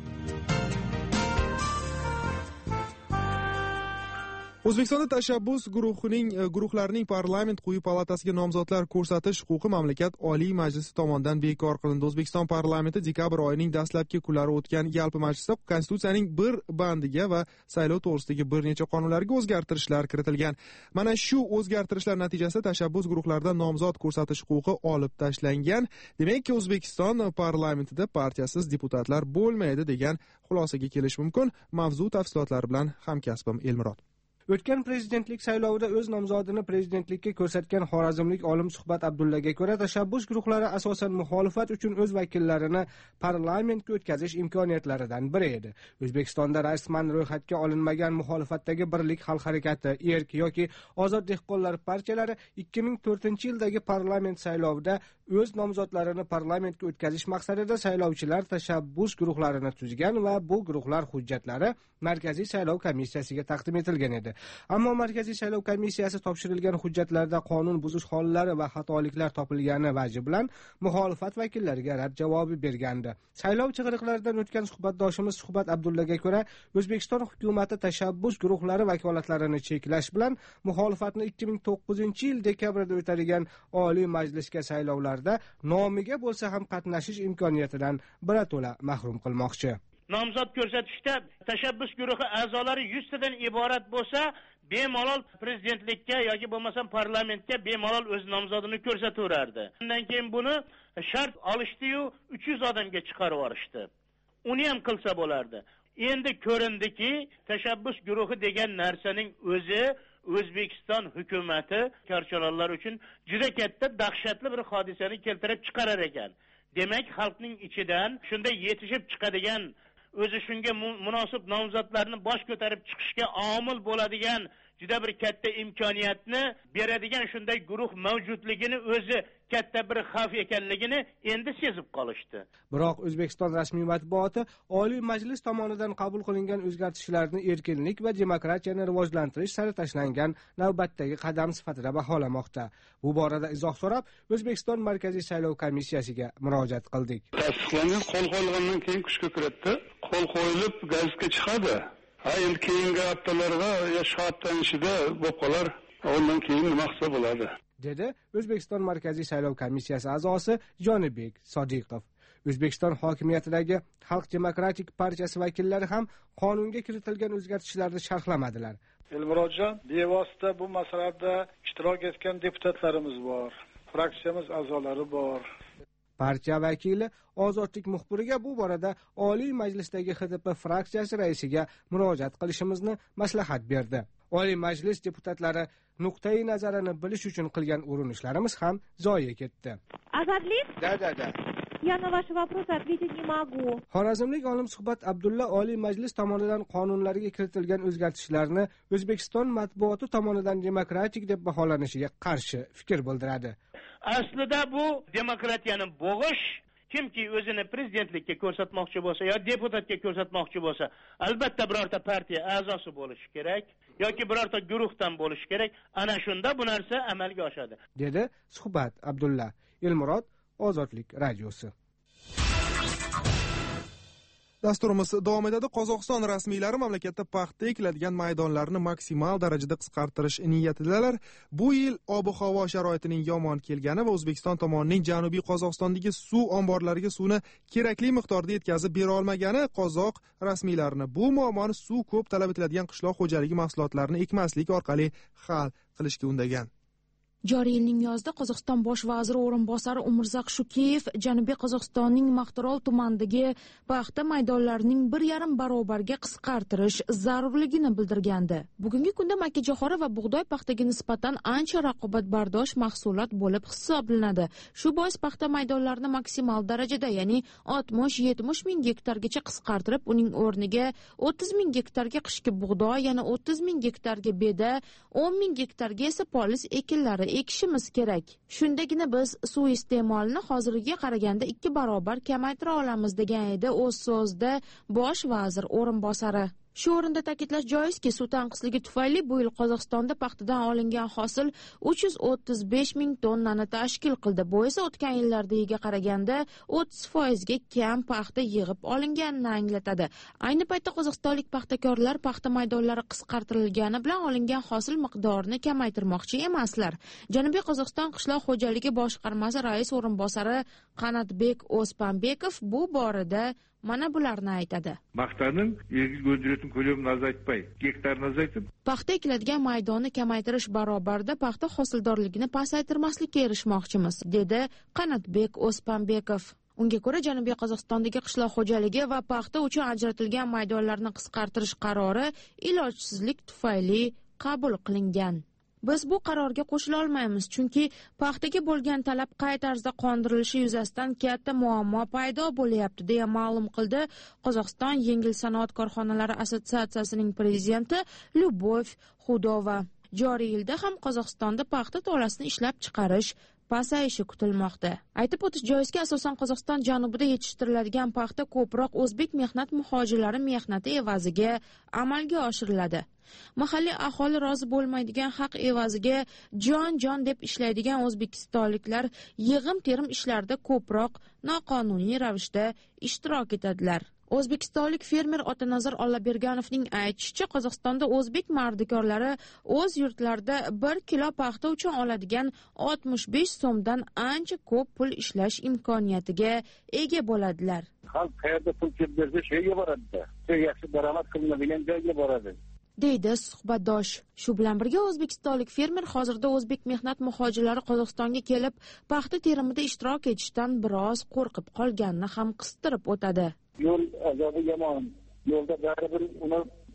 O'zbekistonda tashabbus guruhining guruhlarining parlament quyi palatasiga nomzodlar ko'rsatish huquqi mamlakat Oliy Majlisi tomonidan bekor qilindi. O'zbekiston parlamenti dekabr oyining dastlabki kunlari o'tgan yalpi majlisda Konstitutsiyaning bir bandiga va saylov to'g'risidagi bir necha qonunlarga o'zgartirishlar kiritilgan. Mana shu o'zgartirishlar natijasida tashabbus guruhlarida nomzod ko'rsatish huquqi olib tashlangan. Demakki, O'zbekiston parlamentida partiyasiz deputatlar bo'lmaydi degan xulosaga kelish mumkin. Mavzu tafsilotlari bilan hamkasbim Elmurod. O'tgan prezidentlik saylovida o'z nomzodini prezidentlikka ko'rsatgan xorazmlik olim Suhbat Abdullaga ko'ra, tashabbus guruhlari asosan muxolifat uchun o'z vakillarini parlamentga o'tkazish imkoniyatlaridan biri edi. O'zbekistonda rasman ro'yxatga olinmagan muxolifatdagi Birlik xalq harakati, Erk yoki Ozod dehqonlar partiyalari ikki ming to'rtinchi yildagi parlament saylovida o'z nomzodlarini parlamentga o'tkazish maqsadida saylovchilar tashabbus guruhlarini tuzgan va bu guruhlar hujjatlari Markaziy saylov komissiyasiga taqdim etilgan edi. Ammo Markaziy saylov komissiyasi topshirilgan hujjatlarda qonun buzish hollari va xatoliklar topilgani vaji bilan muxolifat vakillariga rad javobi bergandi. Saylov chig'iriqlaridan o'tgan suhbatdoshimiz Suhbat Abdullaga ko'ra, O'zbekiston hukumati tashabbus guruhlari vakolatlarini cheklash bilan muxolifatni ikki ming to'qqizinchi yil dekabrida o'tadigan Oliy Majlisga saylovlarda nomiga bo'lsa ham qatnashish imkoniyatidan birato'la mahrum qilmoqchi. Nomzod ko'rsatishda tashabbus guruhi a'zolari yuz tadan iborat bo'lsa, bemalol prezidentlikka yoki bo'lmasa parlamentga bemalol o'z nomzodini ko'rsataverardi. Undan keyin buni shart olishdi-yu uch yuz odamga chiqarib yuborishdi. Uni ham qilsa bo'lardi. Endi ko'rindiki, tashabbus guruhi degan narsaning o'zi O'zbekiston hukumati korchalonlar uchun juda katta dahshatli bir hodisani keltirib chiqarar ekan. Demak, xalqning ichidan shunday yetishib chiqadigan, o'zi shunga munosib nomzodlarni bosh ko'tarib chiqishga omil bo'ladigan juda bir katta imkoniyatni beradigan shunday guruh mavjudligini o'zi katta bir xavf ekanligini endi sezib qolishdi. Biroq O'zbekiston rasmiy matbuoti Oliy Majlis tomonidan qabul qilingan o'zgartishlarni erkinlik va demokratiyani rivojlantirish sari tashlangan navbatdagi qadam sifatida baholamoqda. Bu borada izoh so'rab, O'zbekiston Markaziy saylov komissiyasiga murojaat qildik. Tasdiqlangan, qo'l qo'yilgandan keyin kuchga kiradi. Qo'l qo'yilib gazetga chiqadi. Ha, endi keyingi haftalarda yosh haftadan ichida bo'lib qolar. Ondan keyin nima qilsa bo'ladi, dedi O'zbekiston Markaziy saylov komissiyasi a'zosi Jonibek Sodiqov. O'zbekiston hokimiyatidagi Xalq demokratik partiyasi vakillari ham qonunga kiritilgan o'zgartishlarni sharhlamadilar. Elmurodjon, bevosita bu masalada ishtirok etgan deputatlarimiz bor, fraksiyamiz a'zolari bor. Partiya vakili Ozodlik muxbiriga bu borada Oliy Majlisdagi X D P fraksiyasi raisiga murojaat qilishimizni maslahat berdi. Oliy Majlis deputatlari nuqtai nazarini bilish uchun qilgan urinishlarimiz ham zoye ketdi. Azadlik? Da, da, da. Я на ваши вопросы ответить не могу. Xorazmlik olim suhbat Abdulla Oliy Majlis tomonidan qonunlarga kiritilgan o'zgartishlarni O'zbekiston matbuoti tomonidan demokratik deb baholanishiga qarshi fikr bildiradi. Aslida bu demokratiyani bo'g'ish, kimki o'zini prezidentlikka ko'rsatmoqchi bo'lsa yo deputatga ko'rsatmoqchi bo'lsa, albatta birorta partiya a'zosi bo'lishi kerak yoki birorta guruhdan bo'lishi kerak. Ana shunda bu narsa amalga oshadi, dedi suhbat Abdulla. Elmurod, Ozodlik radiosi. Dasturimiz davom etadi. Qozog'iston rasmiylari mamlakatda paxta ekiladigan maydonlarni maksimal darajada qisqartirish niyatidalar. Bu yil ob-havo sharoitining yomon kelgani va O'zbekiston tomonining Janubiy Qozog'istondagi suv omborlariga suvni kerakli miqdorda yetkazib bera olmagani qozoq rasmiylarini bu muammoni suv ko'p talab etiladigan qishloq xo'jaligi mahsulotlarini ekmaslik orqali hal qilishga undagan. Joriy yilning yozida Qozog'iston bosh vaziri o'rinbosari Umurzaq Shukeyev Janubiy Qozog'istonning Maqtarol tumanidagi paxta maydonlarining bir yarim barobarga qisqartirish zarurligini bildirgandi. Bugungi kunda makkajo'xori va bug'doy paxtaga nisbatan ancha raqobatbardosh mahsulot bo'lib hisoblanadi. Shu bois paxta maydonlarini maksimal darajada, ya'ni oltmish yetmish ming gektargacha qisqartirib, uning o'rniga o'ttiz ming gektarga qishki bug'doy, yana o'ttiz ming gektarga beda, o'n ming gektarga esa polis ekinlari ekishimiz kerak. Shundagina biz suv iste'molini hozirgiga qaraganda ikki barobar kamaytira olamiz, degan edi o'z so'zida bosh vazir o'rinbosari. Shu o'rinda ta'kidlash joizki, suv tanqisligi tufayli bu yil Qozog'istonda paxtadan olingan hosil uch yuz o'ttiz besh ming tonnani tashkil qildi. Bu esa o'tgan yillardagiga qaraganda o'ttiz foizga kam paxta yig'ib olinganini anglatadi. Ayni paytda qozog'istonlik paxtakorlar paxta maydonlari qisqartirilgani bilan olingan hosil miqdorini kamaytirmoqchi emaslar. Janubiy Qozog'iston qishloq xo'jaligi boshqarmasi rais o'rinbosari Qanatbek Ospanbekov bu borada mana bularni aytadi. Maqtaning egil o'ndirетін ko'lamini azaytmay, gektarni azaytib, paxta ekiladigan maydonni kamaytirish barobarida paxta hosildorligini pasaytirmaslikka erishmoqchimiz, dedi Qanatbek Ospanbekov. Unga ko'ra, Janubiy Qozog'istondagi qishloq xo'jaligi va paxta uchun ajratilgan maydonlarni qisqartirish qarori ilojsizlik tufayli qabul qilingan. Biz bu qarorga qo'shila olmaymiz, chunki paxtaga bo'lgan talab qay tarzda qondirilishi yuzasidan katta muammo paydo bo'lyapti, deya ma'lum qildi Qozog'iston yengil sanoat korxonalari assotsiatsiyasining prezidenti Lyubov Xudova. Joriy yilda ham Qozog'istonda paxta tolasini ishlab chiqarish pasayishi kutilmoqda. Aytib o'tish joizki, asosan Qozog'iston janubida yetishtiriladigan paxta ko'proq o'zbek mehnat muhojirlari mehnati evaziga amalga oshiriladi. Mahalliy aholi rozi bo'lmaydigan haq evaziga jon-jon deb ishlaydigan o'zbekistonliklar yig'im-terim ishlarida ko'proq noqonuniy ravishda ishtirok etadilar. O'zbekistonlik fermer Otanazar Ollaberganovning aytishicha, Qozog'istonda o'zbek mardikorlari o'z yurtlarida bir kilo paxta uchun oladigan oltmish besh so'mdan ancha ko'p pul ishlash imkoniyatiga ega bo'ladilar. Xalq qayerda pul keltirsa sheyga boradi-da. Yaxshi daromad qilinadigan joyga boradi, deydi suhbatdosh. Shu bilan birga o'zbekistonlik fermer hozirda o'zbek mehnat muhojirlari Qozog'istonga kelib paxta terimida ishtirok etishdan biroz qo'rqib qolganini ham qistirib o'tadi. Yo'l azobi yomon. Yo'lda baribir uni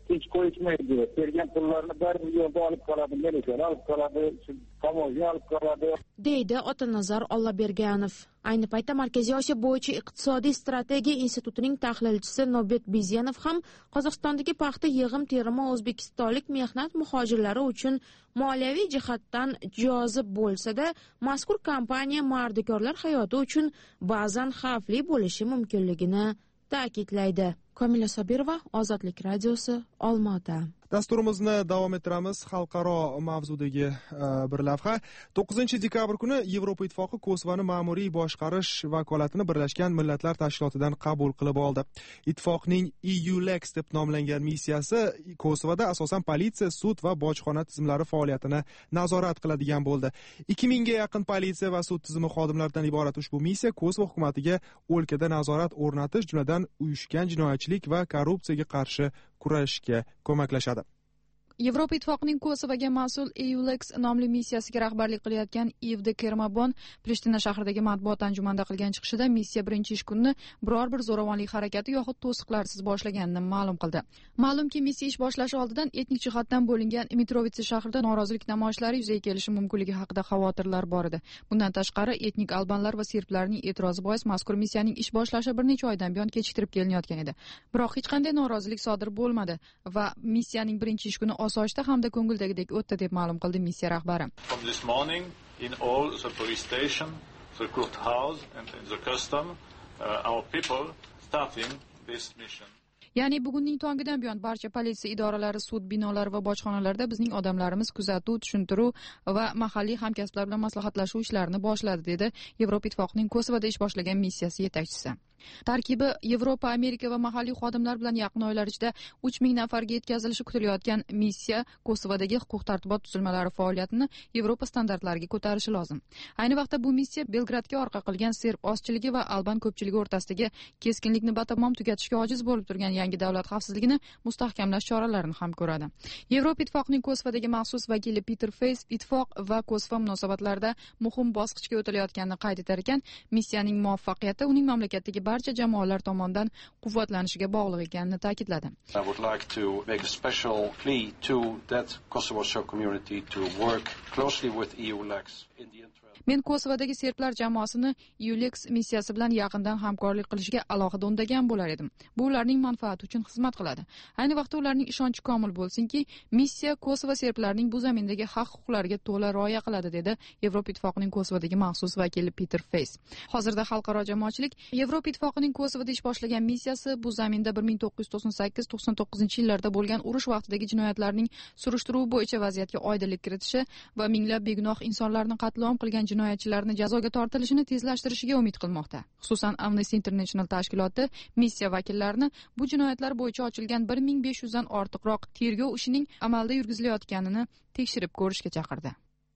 hech qo'yishmaydi. Bergan pullarni bari yo'lda olib qoladi, meleklar olib qoladi, tamozni olib qoladi, deydi Otanazar Olloberganov. Ayni paytda Markaziy Osiyo bo'yicha iqtisodiy strategiya institutining tahlilchisi Nobet Bizyanov ham Qozog'istondagi paxta yig'im-terimi o'zbekistonlik mehnat muhojirlari uchun moliyaviy jihatdan jozib bo'lsa-da, mazkur kompaniya mardikorlar hayoti uchun ba'zan xavfli bo'lishi mumkinligini ta'kidlaydi. Komila Sobirova, Ozodlik radiosi, Olmaota. Dasturimizni davom ettiramiz. Xalqaro mavzudagi bir lavha. to'qqizinchi dekabr kuni Yevropa Ittifoqi Kosovoni ma'muriy boshqarish vakolatini Birlashgan Millatlar Tashkilotidan qabul qilib oldi. Ittifoqning E U Lex deb nomlangan missiyasi Kosovoda asosan politsiya, sud va bojxona tizimlari faoliyatini nazorat qiladigan bo'ldi. ikki mingga yaqin politsiya va sud tizimi xodimlaridan iborat ushbu missiya Kosovo hukumatiga o'lkada nazorat o'rnatish, jumladan uyushgan jinoyatchilik va korrupsiyaga qarshi kurashishga ko'maklashadi. Yevropa Ittifoqining Kosovoga mas'ul E U Lex nomli missiyasiga rahbarlik qilayotgan Ivde Kermabon Prishtina shahridagi matbuot anjumanida qilgan chiqishida missiya birinchi ish kunini biror bir zo'ravonlik harakati yoxud to'siqlarsiz boshlaganini ma'lum qildi. Ma'lumki, missiya ish boshlashi oldidan etnik jihatdan bo'lingan Mitrovitsa shahrida norozilik namoyishlari yuzaga kelishi mumkinligi haqida xavotirlar bor edi. Bundan tashqari, etnik albanlar va serblarning e'tirozi bois mazkur missiyaning ish boshlashi bir necha oydan buyon kechiktirib kelinayotgan edi. Biroq hech qanday norozilik sodir bo'lmadi va missiyaning birinchi ish kuni osoyishta hamda ko'ngildagidek o'tdi deb ma'lum qildi missiya rahbari. From this morning in all the police station, the courthouse and in the custom, uh, our people starting this mission. Ya'ni bugunning tongidan buyon barcha politsiya idoralari, sud binolari va bojxonalarda bizning odamlarimiz kuzatuv, tushuntiruv va mahalliy hamkasblar bilan maslahatlashuv ishlarini boshladi, dedi Yevropa Ittifoqining Kosovoda ish boshlagan missiyasi yetakchisi. Tarkibi Yevropa, Amerika va mahalliy xodimlar bilan yaqin oylar ichida uch ming nafarga yetkazilishi kutilayotgan missiya Kosovodagi huquq-tartibot tuzilmalari faoliyatini Yevropa standartlariga ko'tarishi lozim. Ayni vaqtda bu missiya Belgradga orqa qilgan serb ozchiligi va alban ko'pchiligi o'rtasidagi keskinlikni batamom tugatishga ojiz bo'lib turgan yangi davlat xavfsizligini mustahkamlash choralarini ham ko'radi. Yevropa Ittifoqining Kosovodagi maxsus vakili Peter Feys ittifoq va Kosovo munosabatlarida muhim bosqichga o'tilayotganini qayd etar ekan, missiyaning muvaffaqiyati uning mamlakatdagi barcha jamoalar tomonidan quvvatlanishiga bog'liq ekanini ta'kidladi. I would like to make a special plea to that Kosovo community to work closely with E U Lex in the interest. Men Kosovodagi serblar jamoasini E U Lex missiyasi bilan yaqindan hamkorlik qilishga alohida undagan bo'lar edim. Bu ularning manfaati uchun xizmat qiladi. Ayni vaqtda ularning ishonchi komil bo'lsinki, missiya Kosovo serblarining bu zamindagi haq-huquqlariga to'la rioya qiladi, dedi Yevropa Ittifoqining Kosovodagi maxsus vakili Peter Feys. Hozirda xalqaro jamoatchilik Yevropa Ittifoqining Kosovoda ish boshlagan missiyasi bu zaminda bir ming to'qqiz yuz to'qson sakkiz to'qson to'qqizinchi yillarda bo'lgan urush vaqtidagi jinoyatlarning surishtiruvi bo'yicha vaziyatga oydinlik kiritishi va minglab begunoh insonlarni qatlom qilgan jinoyatchilarni jazoga tortilishini tezlashtirishiga umid qilmoqda. Xususan, Amnesty International tashkiloti missiya vakillarini bu jinoyatlar bo'yicha ochilgan bir ming besh yuz dan ortiqroq tergov ishining amalda yurgizilayotganini tekshirib ko'rishga chaqirdi.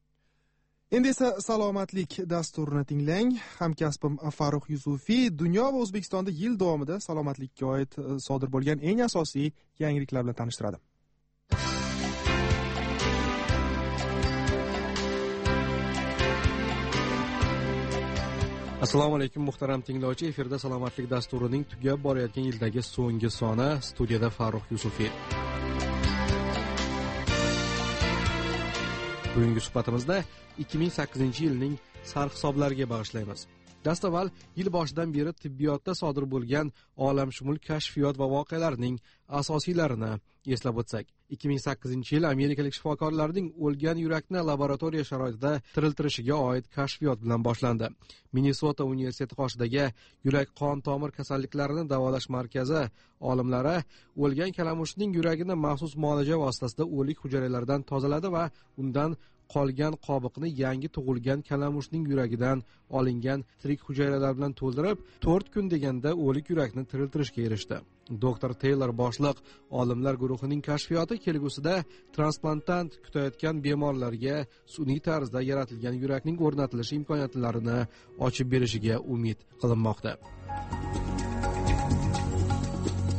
Endi esa salomatlik dasturini tinglang. Hamkasbim Farruh Yusufiy dunyo va O'zbekistonda yil davomida salomatlikka oid sodir bo'lgan eng asosiy yangiliklar bilan tanishtiradi. Assalomu alaykum muhtaram tinglovchi, efirda salomatlik dasturining tugab borayotgan yildagi so'nggi soni, studiyada Farruh Yusufiy. Bugungi suhbatimizda ikki ming sakkizinchi yilning sarhisoblariga bag'ishlaymiz. Dastavval yil boshidan beri tibbiyotda sodir bo'lgan olamshumul kashfiyot va voqealarning asosiylarini eslab o'tsak. ikki ming sakkizinchi yil amerikalik shifokorlarning o'lgan yurakni laboratoriya sharoitida tiriltirishiga oid kashfiyot bilan boshlandi. Minnesota universiteti qoshidagi yurak qon tomir kasalliklarini davolash markazi olimlari o'lgan kalamushning yuragini maxsus muolaja vositasida o'lik hujayralardan tozaladi va undan qolgan qobiqni yangi tug'ilgan kalamushning yuragidan olingan tirik hujayralar bilan to'ldirib, to'rt kun deganda o'lik yurakni tiriltirishga erishdi. Doktor Taylor boshliq olimlar guruhining kashfiyoti kelgusida transplantant kutayotgan bemorlarga sun'iy tarzda yaratilgan yurakning o'rnatilishi imkoniyatlarini ochib berishiga umid qilinmoqda.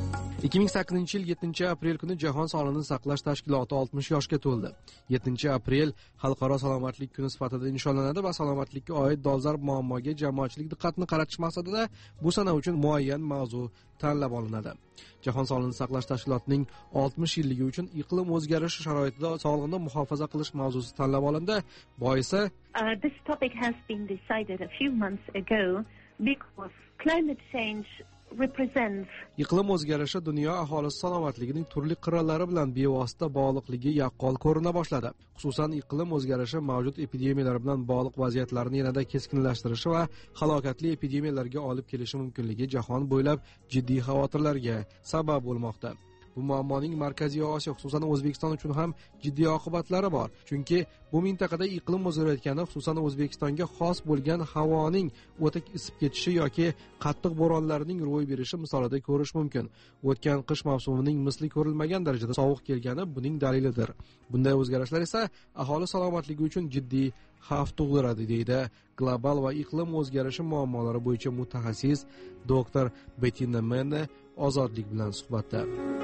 ikki ming sakkizinchi yil yettinchi aprel kuni Jahon sog'liqni saqlash tashkiloti oltmish yoshga to'ldi. yettinchi aprel Xalqaro salomatlik kuni sifatida nishonlanadi va salomatlikka oid dolzarb muammoga jamoatchilik diqqatini qaratish maqsadida bu sana uchun muayyan mavzu tanlab olinadi. Jahon sog'liqni saqlash tashkilotining oltmish yilligi uchun iqlim o'zgarishi sharoitida sog'liqni muhofaza qilish mavzusi tanlab olindi. Boisi, uh, this topic has been decided a few months ago because climate change represents iqlim o'zgarishi dunyo aholisi salomatligining turli qirralari bilan bevosita bog'liqligi yaqqol ko'rina boshladi. Xususan, iqlim o'zgarishi mavjud epidemiyalar bilan bog'liq vaziyatlarni yanada keskinlashtirishi va halokatli epidemiyalarga olib kelishi mumkinligi jahon bo'ylab jiddiy xavotirlarga sabab bo'lmoqda. Bu muammoning Markaziy Osiyo, xususan O'zbekiston uchun ham jiddiy oqibatlari bor. Chunki bu mintaqada iqlim o'zgarayotgani, xususan O'zbekistonga xos bo'lgan havoning o'ta isib ketishi yoki qattiq bo'ronlarning ro'y berishi misolida ko'rish mumkin. O'tgan qish mavsumining misli ko'rilmagan darajada sovuq kelgani buning dalilidir. Bunday o'zgarishlar esa aholi salomatligi uchun jiddiy xavf tug'diradi, deydi global va iqlim o'zgarishi muammolari bo'yicha mutaxassis doktor Bettina Menne Ozodlik bilan suhbatda.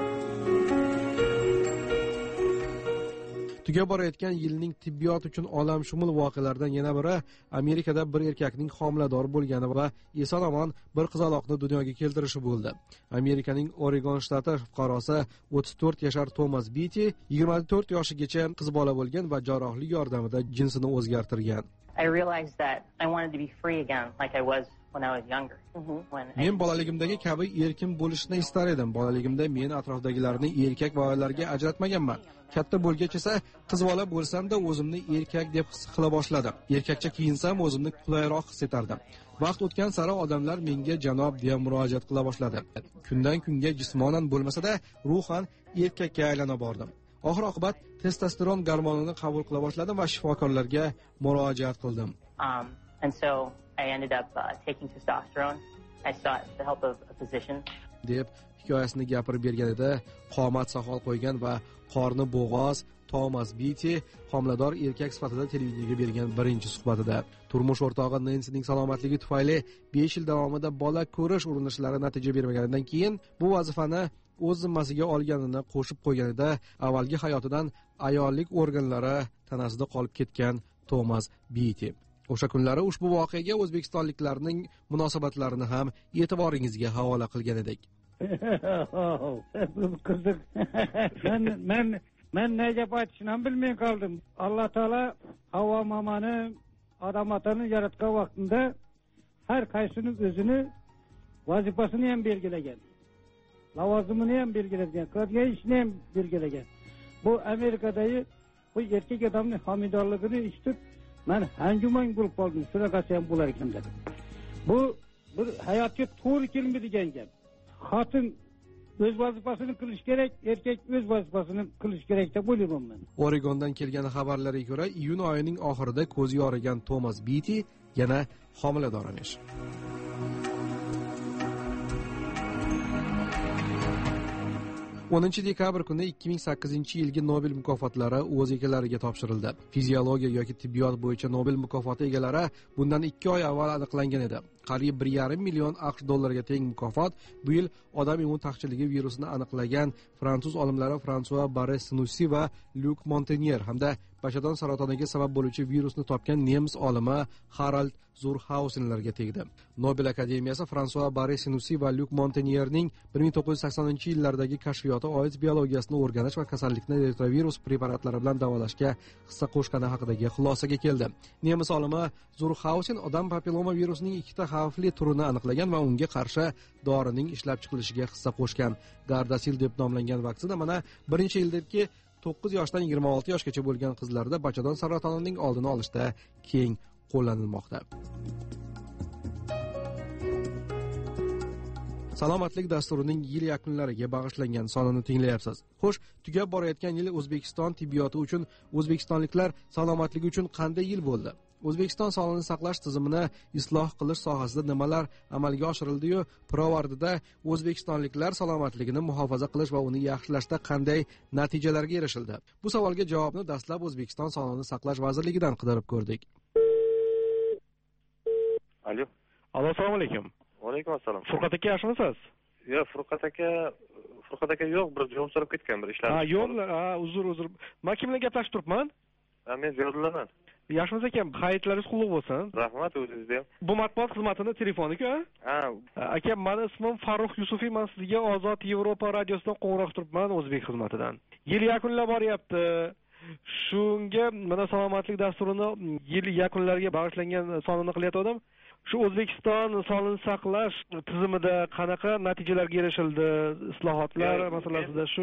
Tugab borayotgan yilning tibbiyot uchun olamshumul voqealardan yana biri Amerikada bir erkakning homilador bo'lgani va eson-omon bir qizaloqni dunyoga keltirishi bo'ldi. Amerikaning Oregon shtati fuqarosi o'ttiz to'rt yashar Thomas Beatty yigirma to'rt yoshigacha qiz bola bo'lgan va jarrohlik yordamida jinsini o'zgartirgan. I realized that I wanted to be free again like I was when I was younger. Men bolaligimdagi kabi erkin bo'lishni istar edim. Bolaligimda men atrofdagilarni erkak va ayollarga ajratmaganman. Katta bo'lgach esa qiz bola bo'lsam-da o'zimni erkak deb his qila boshladim. Erkakcha kiyinsam o'zimni qulayroq his etardim. Vaqt o'tgan sari odamlar menga janob deya murojaat qila boshladi. Kundan kunga jismonan bo'lmasa-da ruhan erkakka aylana bordim. Oxir-oqibat testosteron gormonini qabul qila boshladim va shifokorlarga murojaat qildim. Um, and so I ended up uh, taking testosterone. I sought the help of a physician. deb hikoyasini gapirib berganida qomat soqol qo'ygan va qorni bo'g'oz Thomas Beatty homilador erkak sifatida televideniyega bergan birinchi suhbatida turmush o'rtog'i Nansining salomatligi tufayli besh yil davomida bola ko'rish urinishlari natija bermaganidan keyin bu vazifani o'z zimmasiga olganini qo'shib qo'yganida avvalgi hayotidan ayollik organlari tanasida qolib ketgan Thomas Beatty. O'sha kunlari ushbu voqeaga o'zbekistonliklarning munosabatlarini ham e'tiboringizga havola qilgan edik. Qiziq. Men men men ne deb aytishni ham bilmay qoldim. Alloh taolo Havo mamani odam otani yaratgan vaqtida har qaysini o'zini vazifasini ham belgilagan. Lavozimini ham belgilagan, qiladigan ishni ham belgilagan. Bu Amerikadagi bu erkak odamning homidorligini eshitib men hanjumang bo'lib qoldim. Shunaqasi ham bo'lar ekan dedim. Bu bir hayotga to'g'ri kelmaydigan gap. Xotin o'z vazifasini qilish kerak, erkak o'z vazifasini qilish kerak deb o'ylayman men. Oregondan kelgan xabarlarga ko'ra, iyun oyining oxirida ko'zi yorigan Thomas Beatty yana homilador emish. o'ninchi dekabr kuni ikki ming sakkizinchi yilgi Nobel mukofotlari o'z egalariga topshirildi. Fiziologiya yoki tibbiyot bo'yicha Nobel mukofoti egalari bundan ikki oy avval aniqlangan edi. Qariyb bir yarim million AQSh dollariga teng mukofot bu yil odam immun taqchilligi virusini aniqlagan fransuz olimlari François Barré-Sinoussi va Luc Montagnier hamda bachadon saratoniga sabab bo'luvchi virusni topgan nemis olimi Harald Zurhausenlarga tegdi. Nobel akademiyasi François Barré-Sinoussi va Luc Montagnierning bir ming to'qqiz yuz saksoninchi yillardagi kashfiyoti AIDS biologiyasini o'rganish va kasallikni retrovirus preparatlari bilan davolashga hissa qo'shgani haqidagi xulosaga keldi. Nemis olimi Zurhausen odam papilloma virusining ikkita xavfli turini aniqlagan va unga qarshi dorining ishlab chiqilishiga hissa qo'shgan. Gardasil deb nomlangan vaksina mana birinchi yildirki to'qqiz yoshdan yigirma olti yoshgacha bo'lgan qizlarda bachadon saratonining oldini olishda keng qo'llanilmoqda. Salomatlik dasturining yil yakunlariga bag'ishlangan sonini tinglayapsiz. Xo'sh, tugab borayotgan yil O'zbekiston tibbiyoti uchun, o'zbekistonliklar salomatligi uchun qanday yil bo'ldi? O'zbekiston sog'liqni saqlash tizimini isloh qilish sohasida nimalar amalga oshirildi-yu, pirovardida o'zbekistonliklar salomatligini muhofaza qilish va uni yaxshilashda qanday natijalarga erishildi? Bu savolga javobni dastlab O'zbekiston sog'liqni saqlash vazirligidan qidirib ko'rdik. Alo. Alo, assalomu alaykum. Va alaykum assalom. Furqat aka, yaxshimisiz? yo Furqat aka Furqat aka yo'q, bir javob so'rab ketgan, bir ishlar. Ha, yo'qlar. Ha, uzr, uzr. Men kim bilan gaplashib turibman? Ha, men Ziyodullaman. Yaxshimisiz aka, hayitlaringiz qutlug' bo'lsin. Rahmat, o'zingizga ham. Bu matbuot xizmatining telefoni-ku? Ha. Aka, meni ismim Farruh Yusufiy, men sizga Ozod Yevropa radiosidan qo'ng'iroq turibman, o'zbek xizmatidan. Yil yakunlab boryapti. Shunga mana salomatlik dasturini yil yakunlariga bag'ishlangan sonini qilyotgandim. Shu O'zbekiston sog'liqni saqlash tizimida qanaqa natijalarga erishildi, islohotlar masalasida shu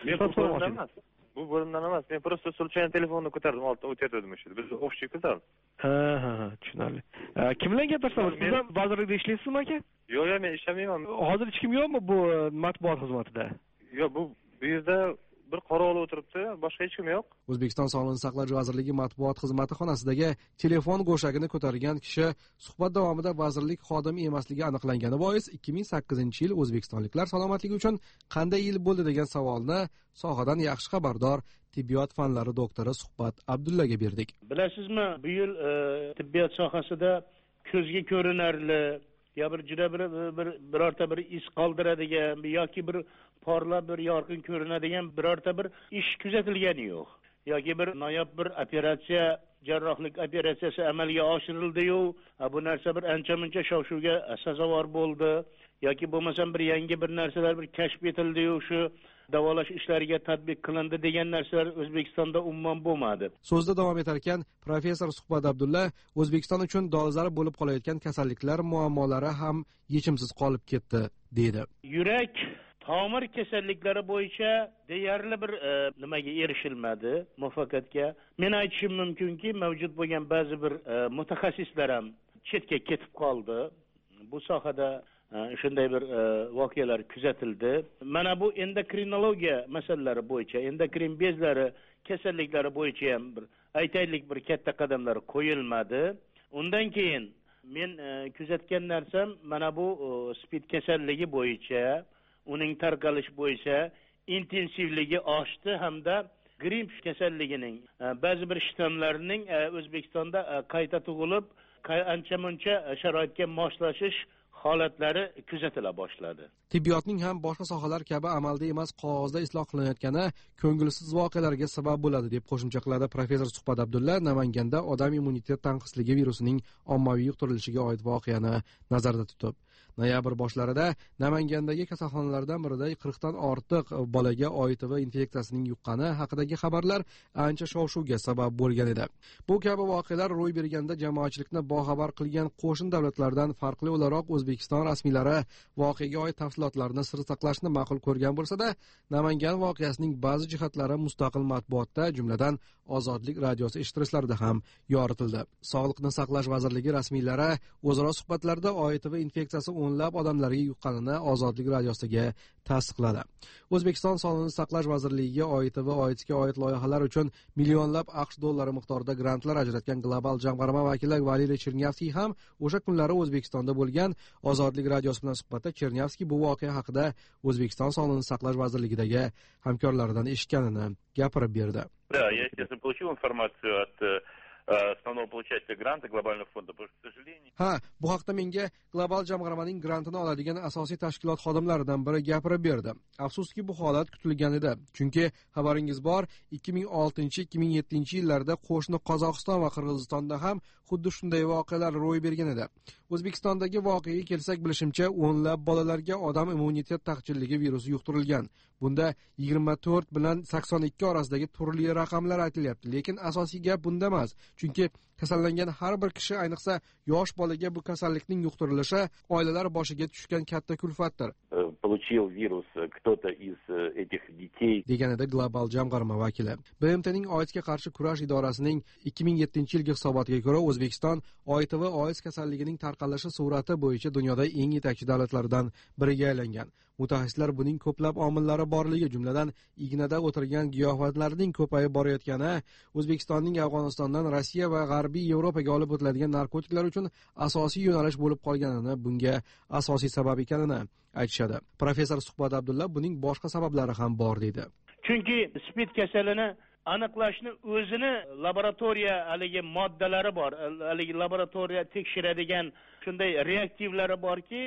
emas. Bu bo'limdan emas. Men просто случайно telefonni ko'tardim, oldidan o'tayotgandim o'sha. Biz общий ko'zal. Ha, ha, ha, tushunarli. Kim bilan gaplashamiz? Siz ham vazirlikda ishlaysizmi aka? Yo'q, yo'q, men ishlamayman. Hozir hech kim yo'qmi bu matbuot xizmatida? Yo'q, bu bu yerda bir qora olib o'tiribdi, boshqa hech kim yo'q. O'zbekiston Sog'liqni saqlash vazirligi matbuot xizmati xonasidagi telefon go'shagini ko'targan kishi suhbat davomida vazirlik xodimi emasligi aniqlangani bois ikki ming sakkizinchi yil o'zbekistonliklar salomatligi uchun qanday yil bo'ldi degan savolni sohadan yaxshi xabardor tibbiyot fanlari doktori Suhbat Abdullaga berdik. Bilasizmi, bu yil tibbiyot sohasida ko'zga ko'rinarli ya bir juda bir birorta bir iz qoldiradigan yoki bir porlab bir yorqin ko'rinadigan birorta bir ish kuzatilgani yo'q. Yoki bir noyob bir operatsiya, jarrohlik operatsiyasi amalga oshirildi-yu, bu narsa bir ancha-muncha shov-shuvga sazovor bo'ldi. Yoki bo'lmasam bir yangi bir narsalar bir kashf etildi-yu, shu davolash ishlariga tatbiq qilindi degan narsalar O'zbekistonda umuman bo'lmadi. So'zda davom etar ekan professor Suhbat Abdulla O'zbekiston uchun dolzarb bo'lib qolayotgan kasalliklar muammolari ham yechimsiz qolib ketdi, dedi. Yurak tomir kasalliklari bo'yicha deyarli bir e, nimaga erishilmadi, muvaffaqiyatga. Men aytishim mumkinki, mavjud bo'lgan ba'zi bir e, mutaxassislar ham chetga ketib qoldi. Bu sohada shunday bir voqealar kuzatildi. Mana bu endokrinologiya masalalari bo'yicha, endokrin bezlari kasalliklari bo'yicha ham bir aytaylik bir katta qadamlar qo'yilmadi. Undan keyin men kuzatgan narsam mana bu spid kasalligi bo'yicha, uning tarqalish bo'yicha intensivligi oshdi hamda gripp kasalligining ba'zi bir shtammlarining O'zbekistonda qayta tug'ilib, ancha-muncha sharoitga moslashish holatlari kuzatila boshladi. Tibbiyotning ham boshqa sohalar kabi amalda emas, qog'ozda isloh qilinayotgani ko'ngilsiz voqealarga sabab bo'ladi, deb qo'shimcha qiladi professor Suhbat Abdulla Namanganda odam immunitet tanqisligi virusining ommaviy yuqtirilishiga oid voqeani nazarda tutib. Noyabr boshlarida Namangandagi kasalxonalardan birida qirqdan ortiq bolaga O I T V infeksiyasining yuqqani haqidagi xabarlar ancha shov-shuvga sabab bo'lgan edi. Bu kabi voqealar ro'y berganda jamoatchilikni boxabar qilgan qo'shni davlatlardan farqli o'laroq O'zbekiston rasmiylari voqeaga oid tafsilotlarni sir saqlashni ma'qul ko'rgan bo'lsa-da, Namangan voqeasining ba'zi jihatlari mustaqil matbuotda, jumladan Ozodlik radiosi eshittirishlarida ham yoritildi. Sog'liqni saqlash vazirligi rasmiylari o'zaro suhbatlarda O I T V infeksiyasi o'nlab odamlarga yuqqanini Ozodlik radiosiga tasdiqladi. O'zbekiston Sog'liqni saqlash vazirligiga O I T V O I T ga oid loyihalar uchun millionlab AQSh dollari miqdorida grantlar ajratgan global jamg'arma vakili Valeriy Chernyavskiy ham o'sha kunlari O'zbekistonda bo'lgan Ozodlik radiosi bilan suhbatda Chernyavskiy bu voqea haqida O'zbekiston Sog'liqni saqlash vazirligidagi hamkorlaridan eshitganini gapirib berdi. Да, я, естественно, получил информацию от основного получателя гранта глобального фонда, потому что, к сожалению... Ha, bu haqda menga global jamg'armaning grantini oladigan asosiy tashkilot xodimlaridan biri gapirib berdi. Afsuski bu holat kutilgan edi. Chunki xabaringiz bor, ikki ming oltinchi ikki ming yettinchi yillarda qo'shni Qozog'iston va Qirg'izistonda ham xuddi shunday voqealar ro'y bergan edi. O'zbekistondagi voqeaga kelsak, bilishimcha, o'nlab bolalarga odam immunitet taqchilligi virusi yuqtirilgan. Bunda yigirma to'rt bilan sakson ikki orasidagi turli raqamlar aytilyapti, lekin asosiy gap bunda emas. Chunki kasallangan har bir kishi, ayniqsa yosh bolaga bu kasallikning yuqtirilishi oilalar boshiga tushgan katta kulfatdir. Получил вирус кто-то из этих детей. Deganida global jamg'arma vakili. B M T'ning OIDSga qarshi kurash idorasining ikki ming yettinchi yilgi hisobotiga ko'ra, O'zbekiston O I T V AIDS kasalligining tarqalishi sur'ati bo'yicha dunyoda eng yetakchi davlatlardan biriga aylangan. Mutaxassislar buning ko'plab omillari borligi, jumladan ignada o'tirgan giyohvandlarning ko'payib borayotgani, O'zbekistonning Afg'onistondan Rossiya va G'arbiy Yevropaga olib o'tiladigan narkotiklar uchun asosiy yo'nalish bo'lib qolganini, bunga asosiy sabab ekanini aytishadi. Professor Suhbat Abdulla buning boshqa sabablari ham bor deydi. Chunki spid kasalini aniqlashni o'zini laboratoriya haligi moddalari bor, haligi laboratoriya tekshiradigan shunday reaktivlari borki,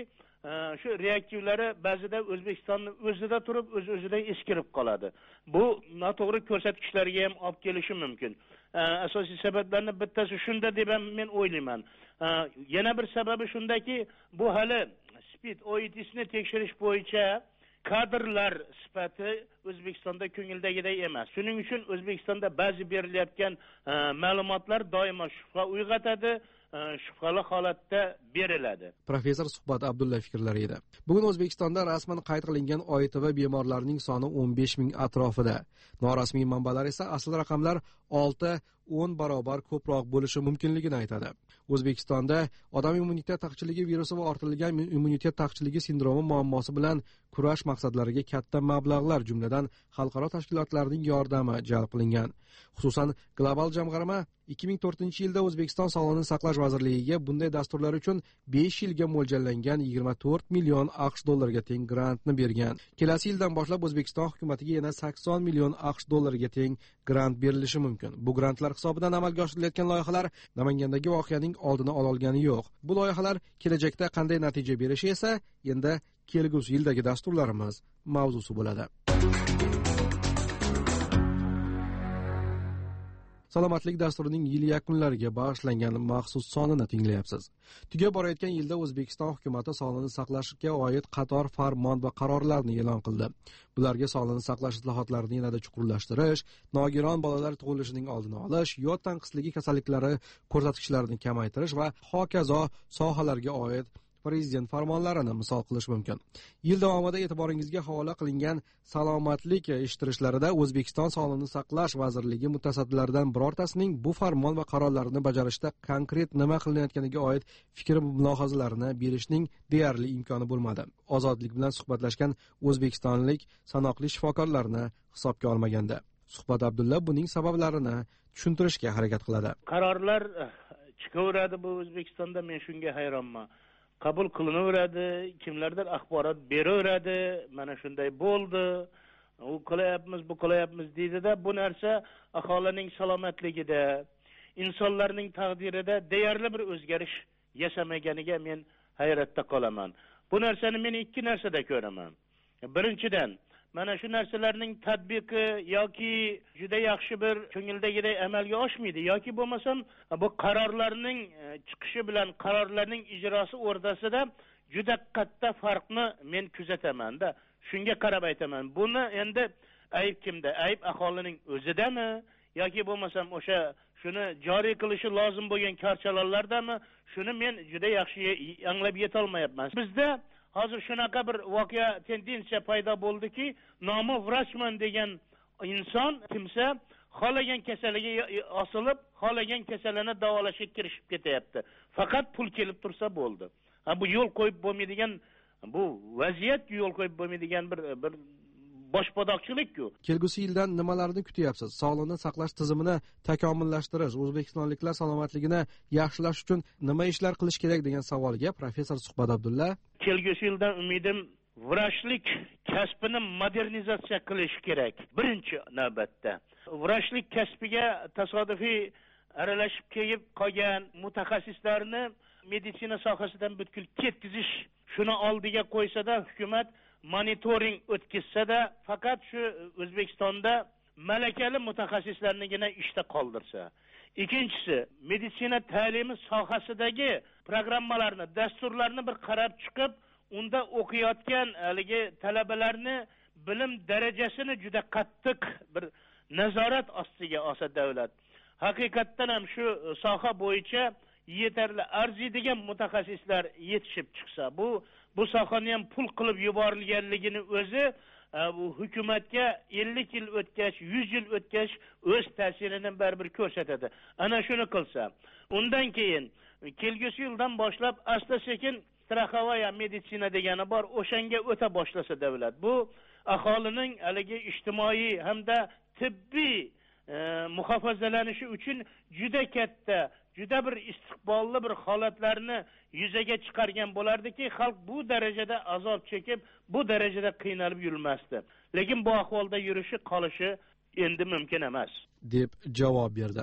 shu reaktivlari ba'zida O'zbekistonni o'zida turib, o'z-o'zidan eskirib qoladi. Bu noto'g'ri ko'rsatkichlarga ham olib kelishi mumkin. Asosiy sabablarning bittasi shunda deb ham men o'ylayman. Yana bir sababi shundaki, bu hali SPID O I T'ni tekshirish bo'yicha kadrlar sifati O'zbekistonda ko'ngildagiday emas. Shuning uchun O'zbekistonda ba'zi berilayotgan ma'lumotlar doimo shubha uyg'otadi, shubhali holatda beriladi. Professor Suhbat Abdulla fikrlari edi. Bugun O'zbekistonda rasman qayd qilingan O I T V bemorlarining soni o'n besh ming atrofida. Norasmiy manbalar esa asl raqamlar olti o'n barobar ko'proq bo'lishi mumkinligini aytadi. O'zbekistonda odam immunitet taqchilligi virusi va ortilgan immunitet taqchilligi sindromi muammosi bilan kurash maqsadlariga katta mablag'lar, jumladan xalqaro tashkilotlarning yordami jalb qilingan. Xususan, Global jamg'arma ikki ming to'rtinchi yilda O'zbekiston Sog'liqni saqlash vazirligiga bunday dasturlar uchun besh yilga mo'ljallangan yigirma to'rt million AQSh dollariga teng grantni bergan. Kelasi yildan boshlab O'zbekiston hukumatiga yana sakson million AQSh dollariga teng grant berilishi mumkin. Bu grantlar hisobidan amalga oshirilayotgan loyihalar Namangandagi voqeaning oldini ola olgani yo'q. Bu loyihalar kelajakda qanday natija berishi esa endi kelgusi yildagi dasturlarimiz mavzusi bo'ladi. Salomatlik dasturining yil yakunlariga bag'ishlangan maxsus sonini tinglayapsiz. Tugab borayotgan yilda O'zbekiston hukumati sog'liqni saqlashga oid qator farmon va qarorlarni e'lon qildi. Bularga sog'liqni saqlash islohotlarini yanada chuqurlashtirish, nogiron bolalar tug'ilishining oldini olish, yod tanqisligi kasalliklari ko'rsatkichlarini kamaytirish va hokazo sohalarga oid prezident farmonlarini misol qilish mumkin. Yil davomida e'tiboringizga havola qilingan salomatlik eshittirishlarida O'zbekiston Sog'liqni saqlash vazirligi mutasaddilaridan birortasining bu farmon va qarorlarni bajarishda konkret nima qilinayotganiga oid fikr va mulohazalarini berishning deyarli imkoni bo'lmadi. Ozodlik bilan suhbatlashgan o'zbekistonlik sanoqli shifokorlarni hisobga olmaganda. Suhbat Abdulla buning sabablarini tushuntirishga harakat qiladi. Qarorlar chiqaveradi bu O'zbekistonda, men shunga hayronman. Qabul qilinaveradi, kimlardir axborot beraveradi, mana shunday bo'ldi, u qilyapmiz, bu qilyapmiz deydi-da, bu narsa aholining salomatligida, insonlarning taqdirida deyarli bir o'zgarish yasamaganiga men hayratda qolaman. Bu narsani men ikki narsada ko'raman. Birinchidan, mana shu narsalarning tatbiqi yoki juda yaxshi bir ko'ngildagiday amalga oshmaydi yoki bo'lmasam bu qarorlarning chiqishi bilan qarorlarning ijrosi o'rtasida juda katta farqni men kuzataman-da. Shunga qarab aytaman. Buni endi ayb kimda? Ayb aholining o'zidami yoki bo'lmasam o'sha shuni joriy qilishi lozim bo'lgan karchalarlardami? Shuni men juda yaxshi anglab yeta olmayapman. Bizda hozir shunaqa bir voqea tendensiya paydo bo'ldiki, nomi vrachman degan inson kimsa xolagan kasaliga osilib, xolagan kasalini davolashga kirishib ketyapti. Faqat pul kelib tursa bo'ldi. Ha, bu yo'l qo'yib bo'lmaydigan, bu vaziyat yo'l qo'yib bo'lmaydigan bir bir boshbodoqchilik-ku. Kelgusi yildan nimalarni kutyapsiz? Sog'liqni saqlash tizimini takomillashtirish, o'zbekistonliklar salomatligini yaxshilash uchun nima ishlar qilish kerak degan savolga professor Suhbat Abdulla: kelgusi yildan umidim vrachlik kasbini modernizatsiya qilish kerak. Birinchi navbatda vrachlik kasbiga tasodifiy aralashib kelib qolgan mutaxassislarni meditsina sohasidan butkul ketkizish, shuni oldiga qo'ysa-da hukumat monitoring o'tkazsa-da, faqat shu O'zbekistonda malakali mutaxassislarnigina ishda qoldirsa. Ikkinchisi, meditsina ta'limi sohasidagi programmalarni, dasturlarni bir qarab chiqib, unda o'qiyotgan haligi talabalarni bilim darajasini juda qattiq bir nazorat ostiga olsa davlat. Haqiqatdan ham shu soha bo'yicha yetarli arziydigan mutaxassislar yetishib chiqsa, bu bu sohani ham pul qilib yuborilganligini o'zi bu hukumatga ellik yil o'tgach, yuz yil o'tgach o'z ta'sirini baribir ko'rsatadi. Ana shuni qilsa, undan keyin kelgusi yildan boshlab asta-sekin straxovaya meditsina degani bor, o'shanga o'ta boshlasa davlat. Bu aholining haligi ijtimoiy hamda tibbiy e, muhofazalanishi uchun juda katta, juda bir istiqbolli bir holatlarni yuzaga chiqargan bo'lardiki, xalq bu darajada azob chekib, bu darajada qiynalib yurmasdi. Lekin bu ahvolda yurishi qolishi endi mumkin emas, deb javob berdi.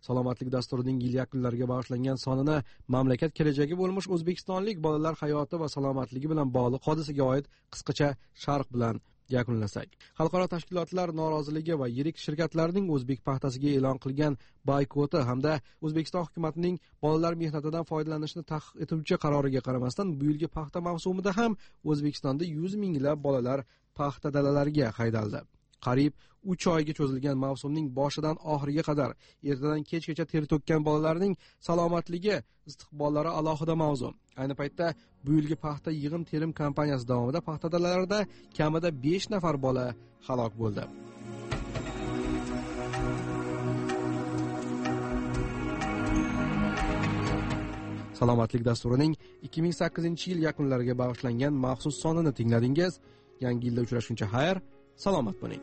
salomatlik dasturining yil yakunlariga bag'ishlangan sonini mamlakat kelajagi bo'lmish o'zbekistonlik bolalar hayoti va salomatligi bilan bog'liq hodisaga oid qisqacha sharh bilan yakunlasak. Xalqaro tashkilotlar noroziligi va yirik shirkatlarning o'zbek paxtasiga e'lon qilgan boykoti hamda O'zbekiston hukumatining bolalar mehnatidan foydalanishni taqiq etuvchi qaroriga qaramasdan bu yilgi paxta mavsumida ham O'zbekistonda yuz minglab bolalar paxta dalalariga haydaldi. Qariyb uch oyga cho'zilgan mavsumning boshidan oxiriga qadar ertadan kechgacha ter to'kkan bolalarning salomatligi istiqbollari alohida mavzu. Ayni paytda bu yilgi paxta yig'im terim kampaniyasi davomida paxta dalalarida kamida besh nafar bola halok bo'ldi. Salomatlik dasturining ikki ming sakkizinchi yil yakunlariga bag'ishlangan maxsus sonini tingladingiz. Yangi yilda uchrashguncha xayr, salomat bo'ling.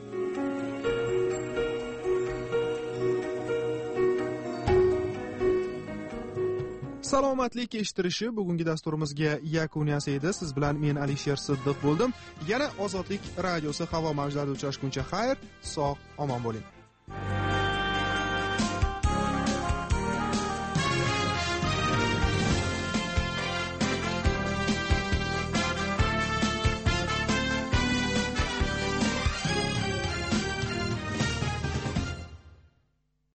Salomatlik eshittirishi bugungi dasturimizga yakun yasaydi. Siz bilan men Alisher Siddiq bo'ldim. Yana Ozodlik radiosi havo mavjlarida uchrashguncha xayr, sog', omon bo'ling.